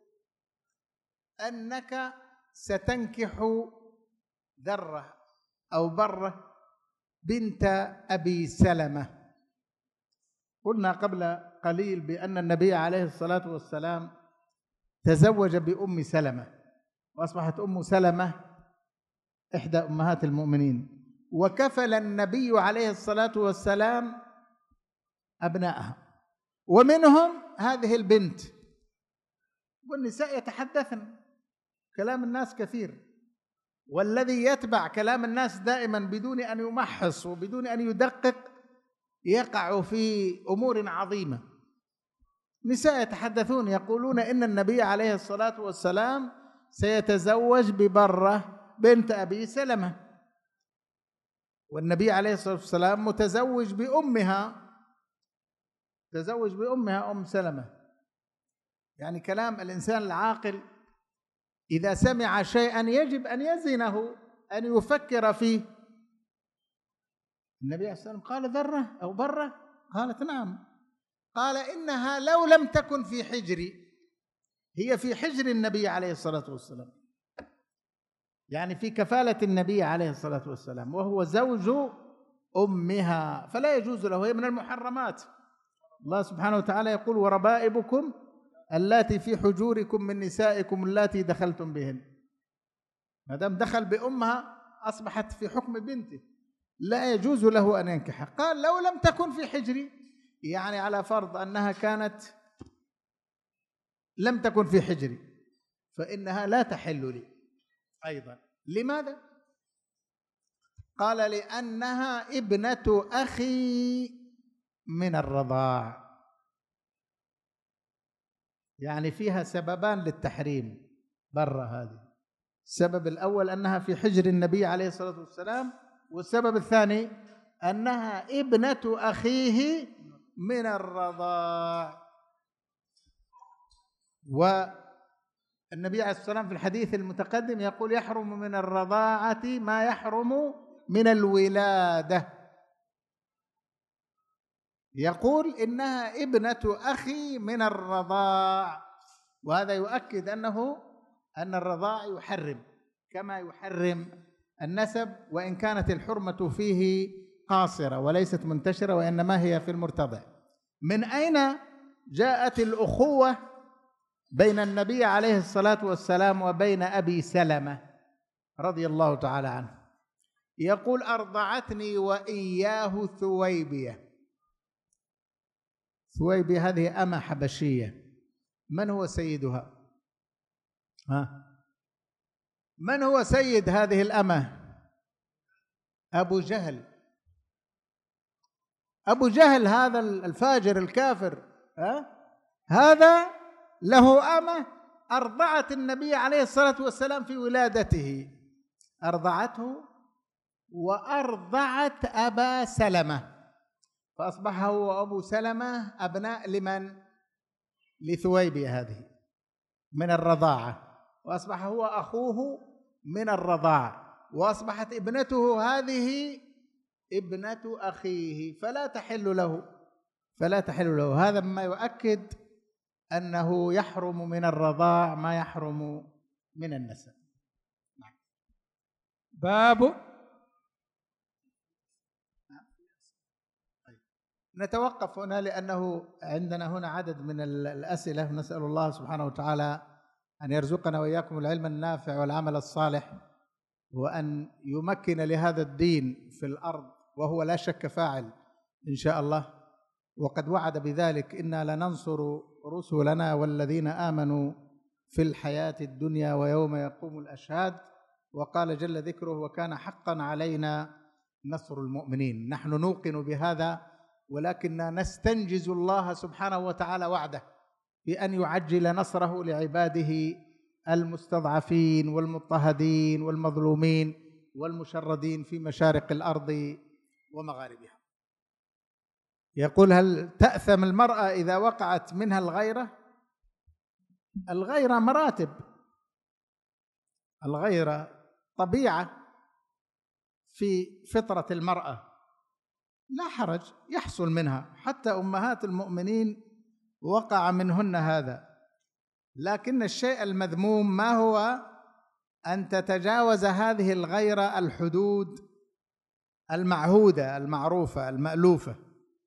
أنك ستنكح ذرة أو برة بنت أبي سلمة. قلنا قبل قليل بأن النبي عليه الصلاة والسلام تزوج بأم سلمة، وأصبحت أم سلمة إحدى أمهات المؤمنين، وكفل النبي عليه الصلاة والسلام أبنائها، ومنهم هذه البنت. والنساء يتحدثن، كلام الناس كثير، والذي يتبع كلام الناس دائما بدون أن يمحص وبدون أن يدقق يقع في أمور عظيمة. نساء يتحدثون يقولون إن النبي عليه الصلاة والسلام سيتزوج ببرة بنت أبي سلمة، والنبي عليه الصلاة والسلام متزوج بأمها، تزوج بأمها أم سلمة. يعني كلام الإنسان العاقل إذا سمع شيئا يجب أن يزنه، أن يفكر فيه. النبي عليه الصلاة والسلام قال: ذرة أو برة؟ قالت: نعم. قال: إنها لو لم تكن في حجري، هي في حجر النبي عليه الصلاة والسلام، يعني في كفالة النبي عليه الصلاة والسلام، وهو زوج أمها، فلا يجوز له، هي من المحرمات. الله سبحانه وتعالى يقول: وربائبكم اللاتي في حجوركم من نسائكم اللاتي دخلتم بهن. ما دام دخل بأمها أصبحت في حكم بنته، لا يجوز له أن ينكحها. قال: لو لم تكن في حجري، يعني على فرض أنها كانت لم تكن في حجري فإنها لا تحل لي أيضا. لماذا؟ قال: لأنها ابنة أخي من الرضاع. يعني فيها سببان للتحريم برا هذه. السبب الأول أنها في حجر النبي عليه الصلاة والسلام، والسبب الثاني أنها ابنة أخيه من الرضاع. والنبي عليه الصلاة والسلام في الحديث المتقدم يقول: يحرم من الرضاعة ما يحرم من الولادة. يقول: إنها ابنة أخي من الرضاع، وهذا يؤكد أن الرضاع يحرم كما يحرم النسب، وإن كانت الحرمة فيه قاصرة وليست منتشرة، وإنما هي في المرتضع. من أين جاءت الأخوة بين النبي عليه الصلاة والسلام وبين أبي سلمة رضي الله تعالى عنه؟ يقول: أرضعتني وإياه ثويبية. ثويبية هذه أمة حبشية. من هو سيدها؟ من هو سيد هذه الأمة؟ أبو جهل. أبو جهل هذا الفاجر الكافر، هذا له أمة أرضعت النبي عليه الصلاة والسلام في ولادته، أرضعته وأرضعت أبا سلمة، فأصبح هو وأبو سلمة أبناء لمن؟ لثويبية هذه من الرضاعة، وأصبح هو أخوه من الرضاعة. وأصبحت ابنته هذه ابنة أخيه فلا تحل له. هذا مما يؤكد أنه يحرم من الرضاع ما يحرم من النسب. باب. نتوقف هنا لأنه عندنا هنا عدد من الأسئلة، نسأل الله سبحانه وتعالى أن يرزقنا وإياكم العلم النافع والعمل الصالح، وأن يمكن لهذا الدين في الأرض، وهو لا شك فاعل إن شاء الله، وقد وعد بذلك: إنا لننصر رسلنا والذين آمنوا في الحياة الدنيا ويوم يقوم الأشهاد. وقال جل ذكره: وكان حقا علينا نصر المؤمنين. نحن نوقن بهذا، ولكننا نستنجز الله سبحانه وتعالى وعده بأن يعجل نصره لعباده المستضعفين والمضطهدين والمظلومين والمشردين في مشارق الأرض ومغاربها. يقول: هل تأثم المرأة إذا وقعت منها الغيرة؟ الغيرة مراتب، الغيرة طبيعة في فطرة المرأة، لا حرج يحصل منها، حتى أمهات المؤمنين وقع منهن هذا. لكن الشيء المذموم ما هو أن تتجاوز هذه الغيرة الحدود المعهودة المعروفة المألوفة،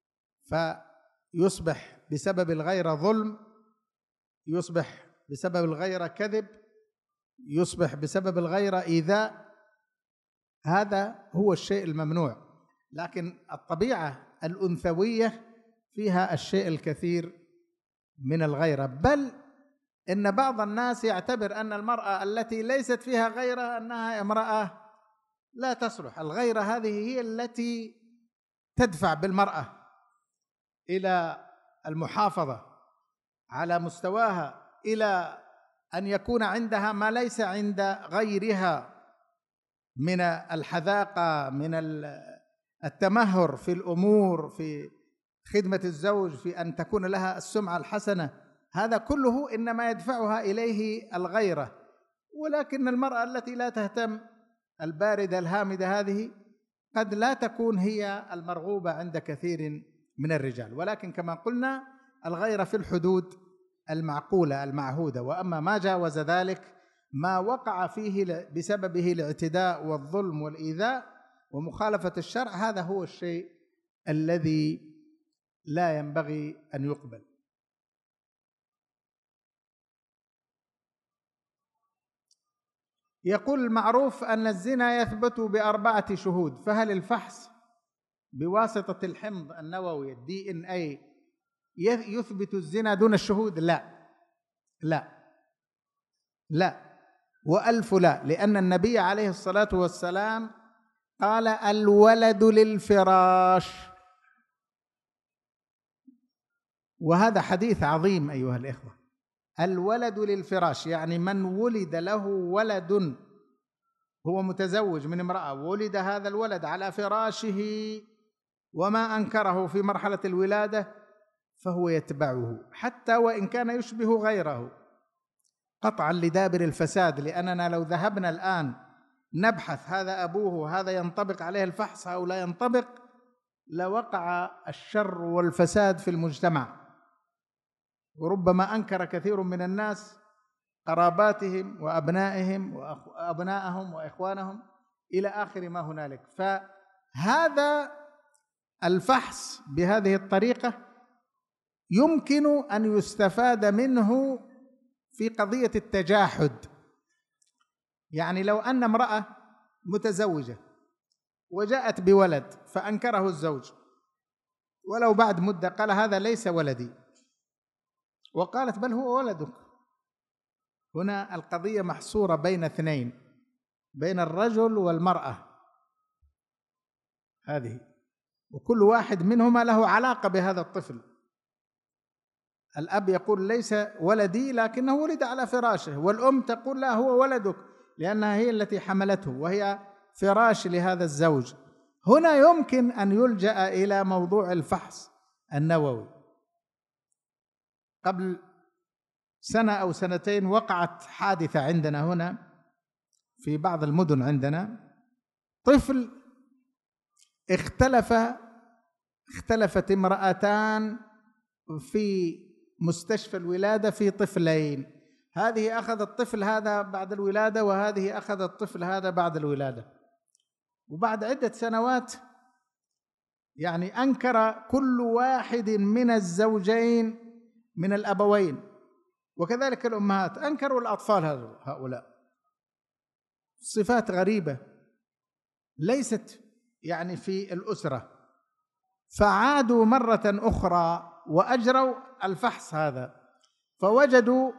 فيصبح بسبب الغيرة ظلم، يصبح بسبب الغيرة كذب، يصبح بسبب الغيرة إيذاء. هذا هو الشيء الممنوع. لكن الطبيعة الأنثوية فيها الشيء الكثير من الغيرة، بل إن بعض الناس يعتبر أن المرأة التي ليست فيها غيرة أنها امرأة لا تصلح. الغيرة هذه هي التي تدفع بالمرأة إلى المحافظة على مستواها، إلى أن يكون عندها ما ليس عند غيرها من الحذاقة، من التمهر في الأمور، في خدمة الزوج، في أن تكون لها السمعة الحسنة. هذا كله إنما يدفعها إليه الغيرة. ولكن المرأة التي لا تهتم، الباردة الهامدة، هذه قد لا تكون هي المرغوبة عند كثير من الرجال. ولكن كما قلنا الغيرة في الحدود المعقولة المعهودة، وأما ما جاوز ذلك، ما وقع فيه بسببه الاعتداء والظلم والإيذاء ومخالفة الشرع، هذا هو الشيء الذي لا ينبغي أن يقبل. يقول: المعروف أن الزنا يثبت ب4 شهود، فهل الفحص بواسطة الحمض النووي DNA يثبت الزنا دون الشهود؟ لا لا لا وألف لا، لأن النبي عليه الصلاة والسلام قال: الولد للفراش. وهذا حديث عظيم أيها الإخوة. الولد للفراش يعني من ولد له ولد، هو متزوج من امرأة، ولد هذا الولد على فراشه وما أنكره في مرحلة الولادة، فهو يتبعه حتى وإن كان يشبه غيره، قطعا لدابر الفساد. لأننا لو ذهبنا الآن نبحث هذا أبوه، هذا ينطبق عليه الفحص أو لا ينطبق، لوقع الشر والفساد في المجتمع. وربما أنكر كثير من الناس قراباتهم وأبنائهم وأبنائهم وإخوانهم إلى آخر ما هنالك. فهذا الفحص بهذه الطريقة يمكن أن يستفاد منه في قضية التجاحد. يعني لو أن امرأة متزوجة وجاءت بولد فأنكره الزوج، ولو بعد مدة قال: هذا ليس ولدي، وقالت: بل هو ولدك، هنا القضية محصورة بين اثنين، بين الرجل والمرأة هذه، وكل واحد منهما له علاقة بهذا الطفل. الأب يقول: ليس ولدي لكنه ولد على فراشه، والأم تقول: لا، هو ولدك، لأنها هي التي حملته وهي فراش لهذا الزوج. هنا يمكن أن يلجأ إلى موضوع الفحص النووي. قبل سنة أو سنتين وقعت حادثة عندنا هنا في بعض المدن عندنا، طفل اختلفت امرأتان في مستشفى الولادة في طفلين، هذه أخذت الطفل هذا بعد الولادة وهذه أخذت الطفل هذا بعد الولادة، وبعد عدة سنوات يعني أنكر كل واحد من الزوجين من الأبوين وكذلك الأمهات أنكروا الأطفال هؤلاء. صفات غريبة ليست يعني في الأسرة، فعادوا مرة أخرى وأجروا الفحص هذا فوجدوا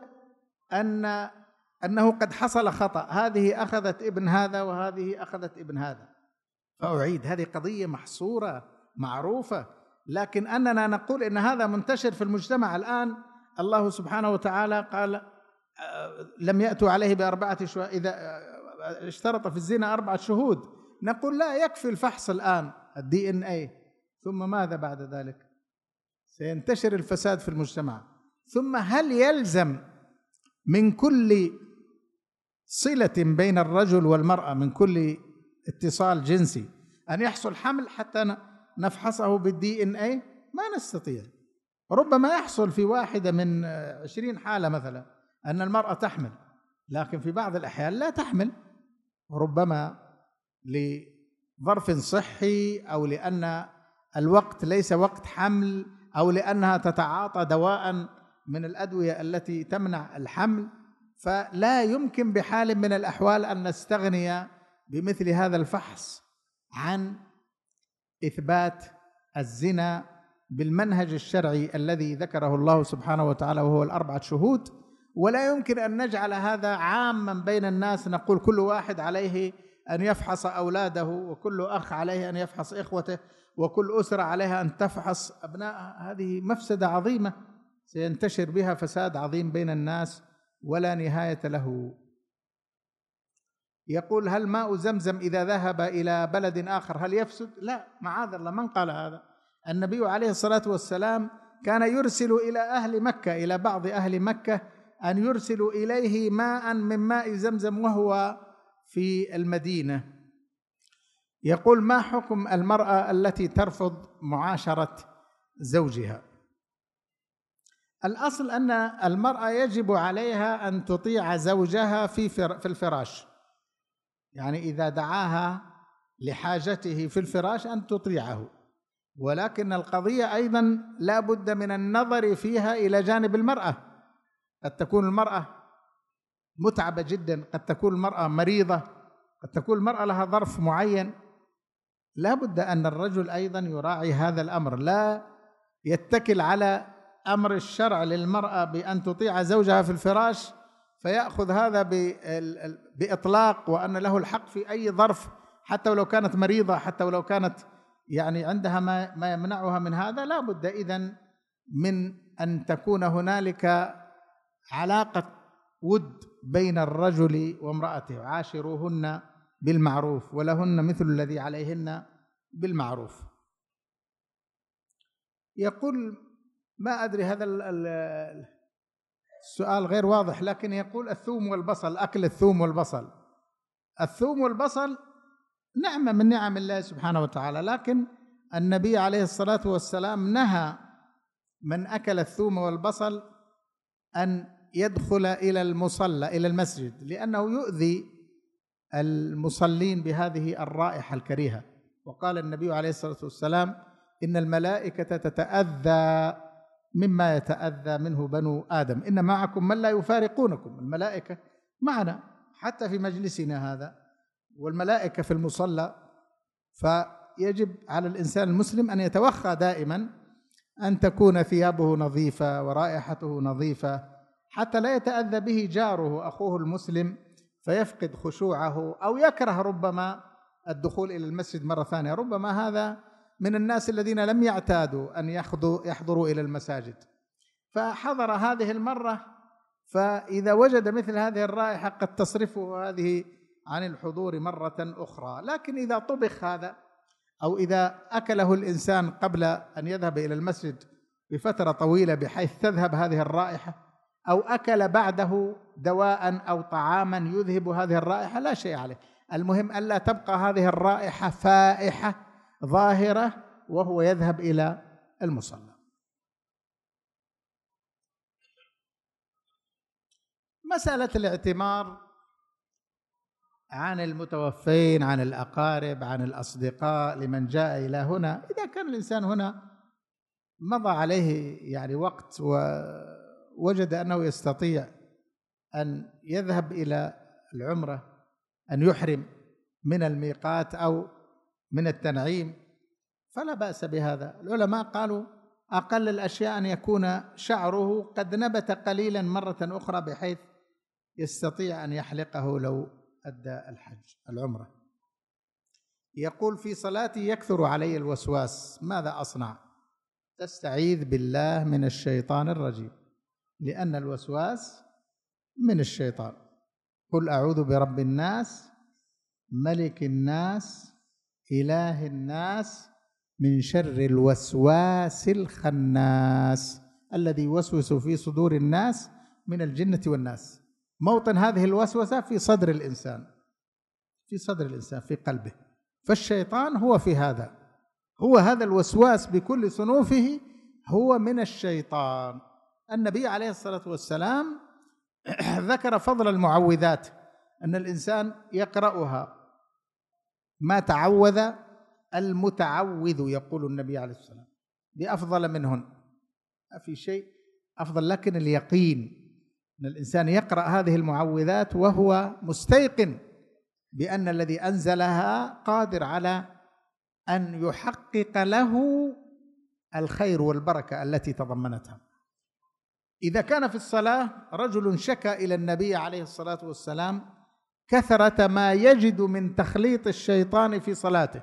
أنه قد حصل خطأ، هذه أخذت ابن هذا وهذه أخذت ابن هذا. فأعيد، هذه قضية محصورة معروفة، لكن أننا نقول إن هذا منتشر في المجتمع الآن. الله سبحانه وتعالى قال لم يأتوا عليه بأربعة شهود، إذا اشترط في الزنا 4 شهود، نقول لا، يكفي الفحص الآن DNA، ثم ماذا بعد ذلك؟ سينتشر الفساد في المجتمع. ثم هل يلزم من كل صلة بين الرجل والمرأة، من كل اتصال جنسي، أن يحصل حمل حتى نفحصه بالDNA؟ ما نستطيع. ربما يحصل في واحدة من 20 حالة مثلا أن المرأة تحمل، لكن في بعض الأحيان لا تحمل، ربما لظرف صحي أو لأن الوقت ليس وقت حمل أو لأنها تتعاطى دواء من الأدوية التي تمنع الحمل. فلا يمكن بحال من الأحوال أن نستغني بمثل هذا الفحص عن إثبات الزنا بالمنهج الشرعي الذي ذكره الله سبحانه وتعالى وهو 4 شهود. ولا يمكن أن نجعل هذا عاما بين الناس، نقول كل واحد عليه أن يفحص أولاده وكل أخ عليه أن يفحص إخوته وكل أسرة عليها أن تفحص أبنائها. هذه مفسدة عظيمة سينتشر بها فساد عظيم بين الناس ولا نهاية له. يقول هل ماء زمزم إذا ذهب إلى بلد آخر هل يفسد؟ لا، معاذ الله، من قال هذا؟ النبي عليه الصلاة والسلام كان يرسل إلى أهل مكة، إلى بعض أهل مكة، أن يرسلوا إليه ماء من ماء زمزم وهو في المدينة. يقول ما حكم المرأة التي ترفض معاشرة زوجها؟ الأصل أن المرأة يجب عليها أن تطيع زوجها في الفراش، يعني إذا دعاها لحاجته في الفراش أن تطيعه، ولكن القضية أيضا لا بد من النظر فيها إلى جانب المرأة. قد تكون المرأة متعبة جدا، قد تكون المرأة مريضة، قد تكون المرأة لها ظرف معين، لا بد أن الرجل أيضا يراعي هذا الأمر، لا يتكل على أمر الشرع للمرأة بأن تطيع زوجها في الفراش فيأخذ هذا بإطلاق وأن له الحق في أي ظرف، حتى ولو كانت مريضة، حتى ولو كانت يعني عندها ما يمنعها من هذا. لا بد إذن من أن تكون هنالك علاقة ود بين الرجل وامرأته، عاشروهن بالمعروف ولهن مثل الذي عليهن بالمعروف. يقول ما أدري هذا السؤال غير واضح، لكن يقول الثوم والبصل، أكل الثوم والبصل. الثوم والبصل نعمة من نعم الله سبحانه وتعالى، لكن النبي عليه الصلاة والسلام نهى من أكل الثوم والبصل أن يدخل إلى المصلى، إلى المسجد، لأنه يؤذي المصلين بهذه الرائحة الكريهة. وقال النبي عليه الصلاة والسلام إن الملائكة تتأذى مما يتأذى منه بنو آدم، إن معكم من لا يفارقونكم. الملائكة معنا حتى في مجلسنا هذا، والملائكة في المصلى. فيجب على الإنسان المسلم أن يتوخى دائما أن تكون ثيابه نظيفة ورائحته نظيفة، حتى لا يتأذى به جاره أخوه المسلم فيفقد خشوعه أو يكره ربما الدخول إلى المسجد مرة ثانية. ربما هذا من الناس الذين لم يعتادوا أن يحضروا إلى المساجد، فحضر هذه المرة، فإذا وجد مثل هذه الرائحة قد تصرفه هذه عن الحضور مرة أخرى. لكن إذا طبخ هذا أو إذا أكله الإنسان قبل أن يذهب إلى المسجد بفترة طويلة بحيث تذهب هذه الرائحة، أو أكل بعده دواء أو طعاما يذهب هذه الرائحة، لا شيء عليه. المهم ألا تبقى هذه الرائحة فائحة ظاهرة وهو يذهب إلى المصلى. مسألة الاعتمار عن المتوفين، عن الأقارب، عن الأصدقاء لمن جاء إلى هنا، إذا كان الإنسان هنا مضى عليه يعني وقت ووجد أنه يستطيع أن يذهب إلى العمرة، أن يحرم من الميقات أو من التنعيم، فلا بأس بهذا. العلماء قالوا أقل الأشياء أن يكون شعره قد نبت قليلا مرة أخرى بحيث يستطيع أن يحلقه لو أدى العمرة. يقول في صلاتي يكثر علي الوسواس، ماذا أصنع؟ تستعيذ بالله من الشيطان الرجيم، لأن الوسواس من الشيطان. قل أعوذ برب الناس ملك الناس إله الناس من شر الوسواس الخناس الذي يوسوس في صدور الناس من الجنة والناس. موطن هذه الوسوسة في صدر الإنسان، في صدر الإنسان، في قلبه. فالشيطان هو في هذا، هو هذا الوسواس بكل صنوفه هو من الشيطان. النبي عليه الصلاة والسلام ذكر فضل المعوذات، أن الإنسان يقرأها ما تعوذ المتعوذ، يقول النبي عليه الصلاة والسلام، بأفضل منهن، ما في شيء أفضل. لكن اليقين أن الإنسان يقرأ هذه المعوذات وهو مستيقن بأن الذي أنزلها قادر على أن يحقق له الخير والبركة التي تضمنتها. إذا كان في الصلاة رجل شكى إلى النبي عليه الصلاة والسلام كثرة ما يجد من تخليط الشيطان في صلاته،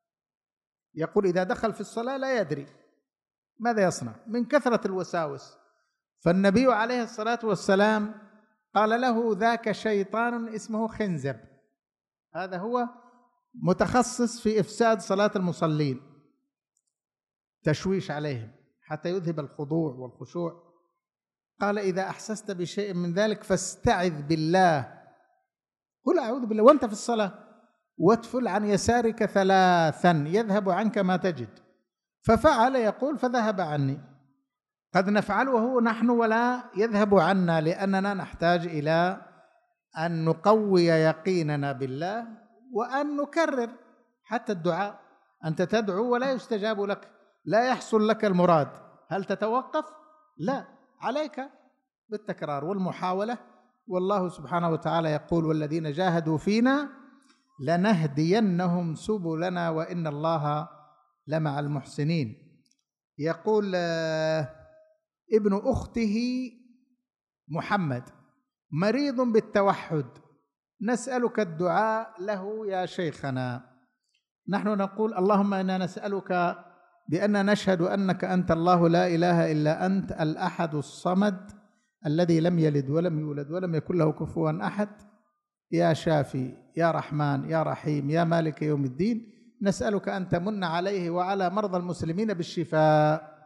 يقول إذا دخل في الصلاة لا يدري ماذا يصنع من كثرة الوساوس، فالنبي عليه الصلاة والسلام قال له ذاك شيطان اسمه خنزب، هذا هو متخصص في إفساد صلاة المصلين، تشويش عليهم حتى يذهب الخضوع والخشوع. قال إذا أحسست بشيء من ذلك فاستعذ بالله، قل أعوذ بالله وأنت في الصلاة، واتفل عن يسارك 3 يذهب عنك ما تجد. ففعل، يقول فذهب عني. قد نفعله نحن ولا يذهب عنا، لأننا نحتاج إلى أن نقوي يقيننا بالله وأن نكرر. حتى الدعاء، أنت تدعو ولا يستجاب لك، لا يحصل لك المراد، هل تتوقف؟ لا، عليك بالتكرار والمحاولة. والله سبحانه وتعالى يقول والذين جاهدوا فينا لنهدينهم سبلنا وإن الله لمع المحسنين. يقول ابن أخته محمد مريض بالتوحد، نسألك الدعاء له يا شيخنا. نحن نقول اللهم إنا نسألك بأن نشهد أنك أنت الله لا إله إلا أنت الأحد الصمد الذي لم يلد ولم يولد ولم يكن له كفوا أحد، يا شافي يا رحمن يا رحيم يا مالك يوم الدين، نسألك أن تمن عليه وعلى مرضى المسلمين بالشفاء.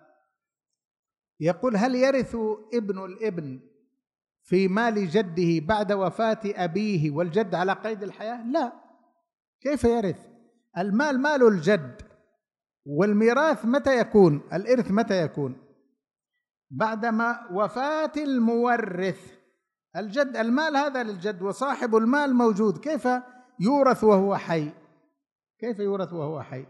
يقول هل يرث ابن الابن في مال جده بعد وفاة أبيه والجد على قيد الحياة؟ لا، كيف يرث؟ المال مال الجد، والميراث متى يكون؟ الإرث متى يكون؟ بعدما وفاة المورث. الجد المال هذا للجد وصاحب المال موجود، كيف يورث وهو حي؟ كيف يورث وهو حي؟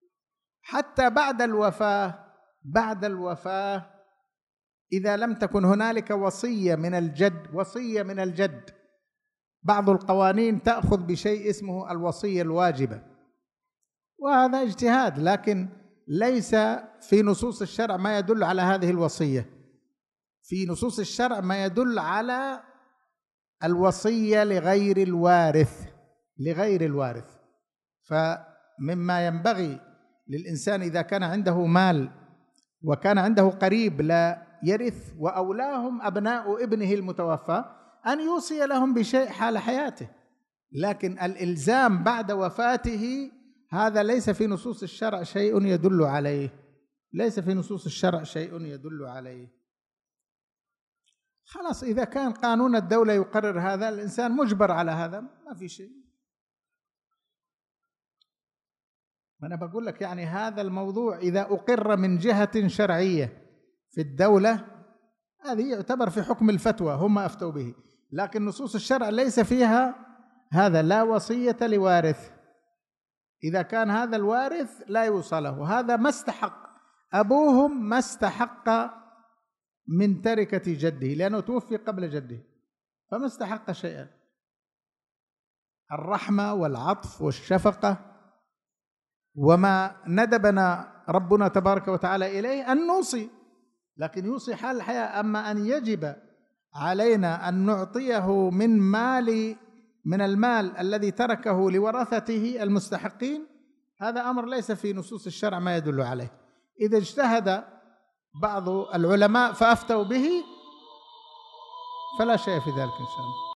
حتى بعد الوفاة، بعد الوفاة إذا لم تكن هنالك وصية من الجد، وصية من الجد، بعض القوانين تأخذ بشيء اسمه الوصية الواجبة، وهذا اجتهاد، لكن ليس في نصوص الشرع ما يدل على هذه الوصية. في نصوص الشرع ما يدل على الوصية لغير الوارث، لغير الوارث. فمما ينبغي للإنسان إذا كان عنده مال وكان عنده قريب لا يرث وأولاهم أبناء ابنه المتوفى أن يوصي لهم بشيء حال حياته، لكن الإلزام بعد وفاته هذا ليس في نصوص الشرع شيء يدل عليه، ليس في نصوص الشرع شيء يدل عليه. خلاص إذا كان قانون الدولة يقرر هذا، الإنسان مجبر على هذا، ما في شيء. ما أنا بقول لك يعني هذا الموضوع إذا أقر من جهة شرعية في الدولة هذه يعتبر في حكم الفتوى، هم أفتوا به، لكن نصوص الشرع ليس فيها هذا. لا وصية لوارث، إذا كان هذا الوارث لا يوصله، هذا ما استحق أبوهم، ما استحق من تركة جده لأنه توفي قبل جده، فما استحق شيئا. الرحمة والعطف والشفقة وما ندبنا ربنا تبارك وتعالى إليه أن نوصي، لكن يوصي حال الحياة. أما أن يجب علينا أن نعطيه من المال الذي تركه لورثته المستحقين، هذا أمر ليس في نصوص الشرع ما يدل عليه. إذا اجتهد بعض العلماء فأفتوا به فلا شيء في ذلك إن شاء الله.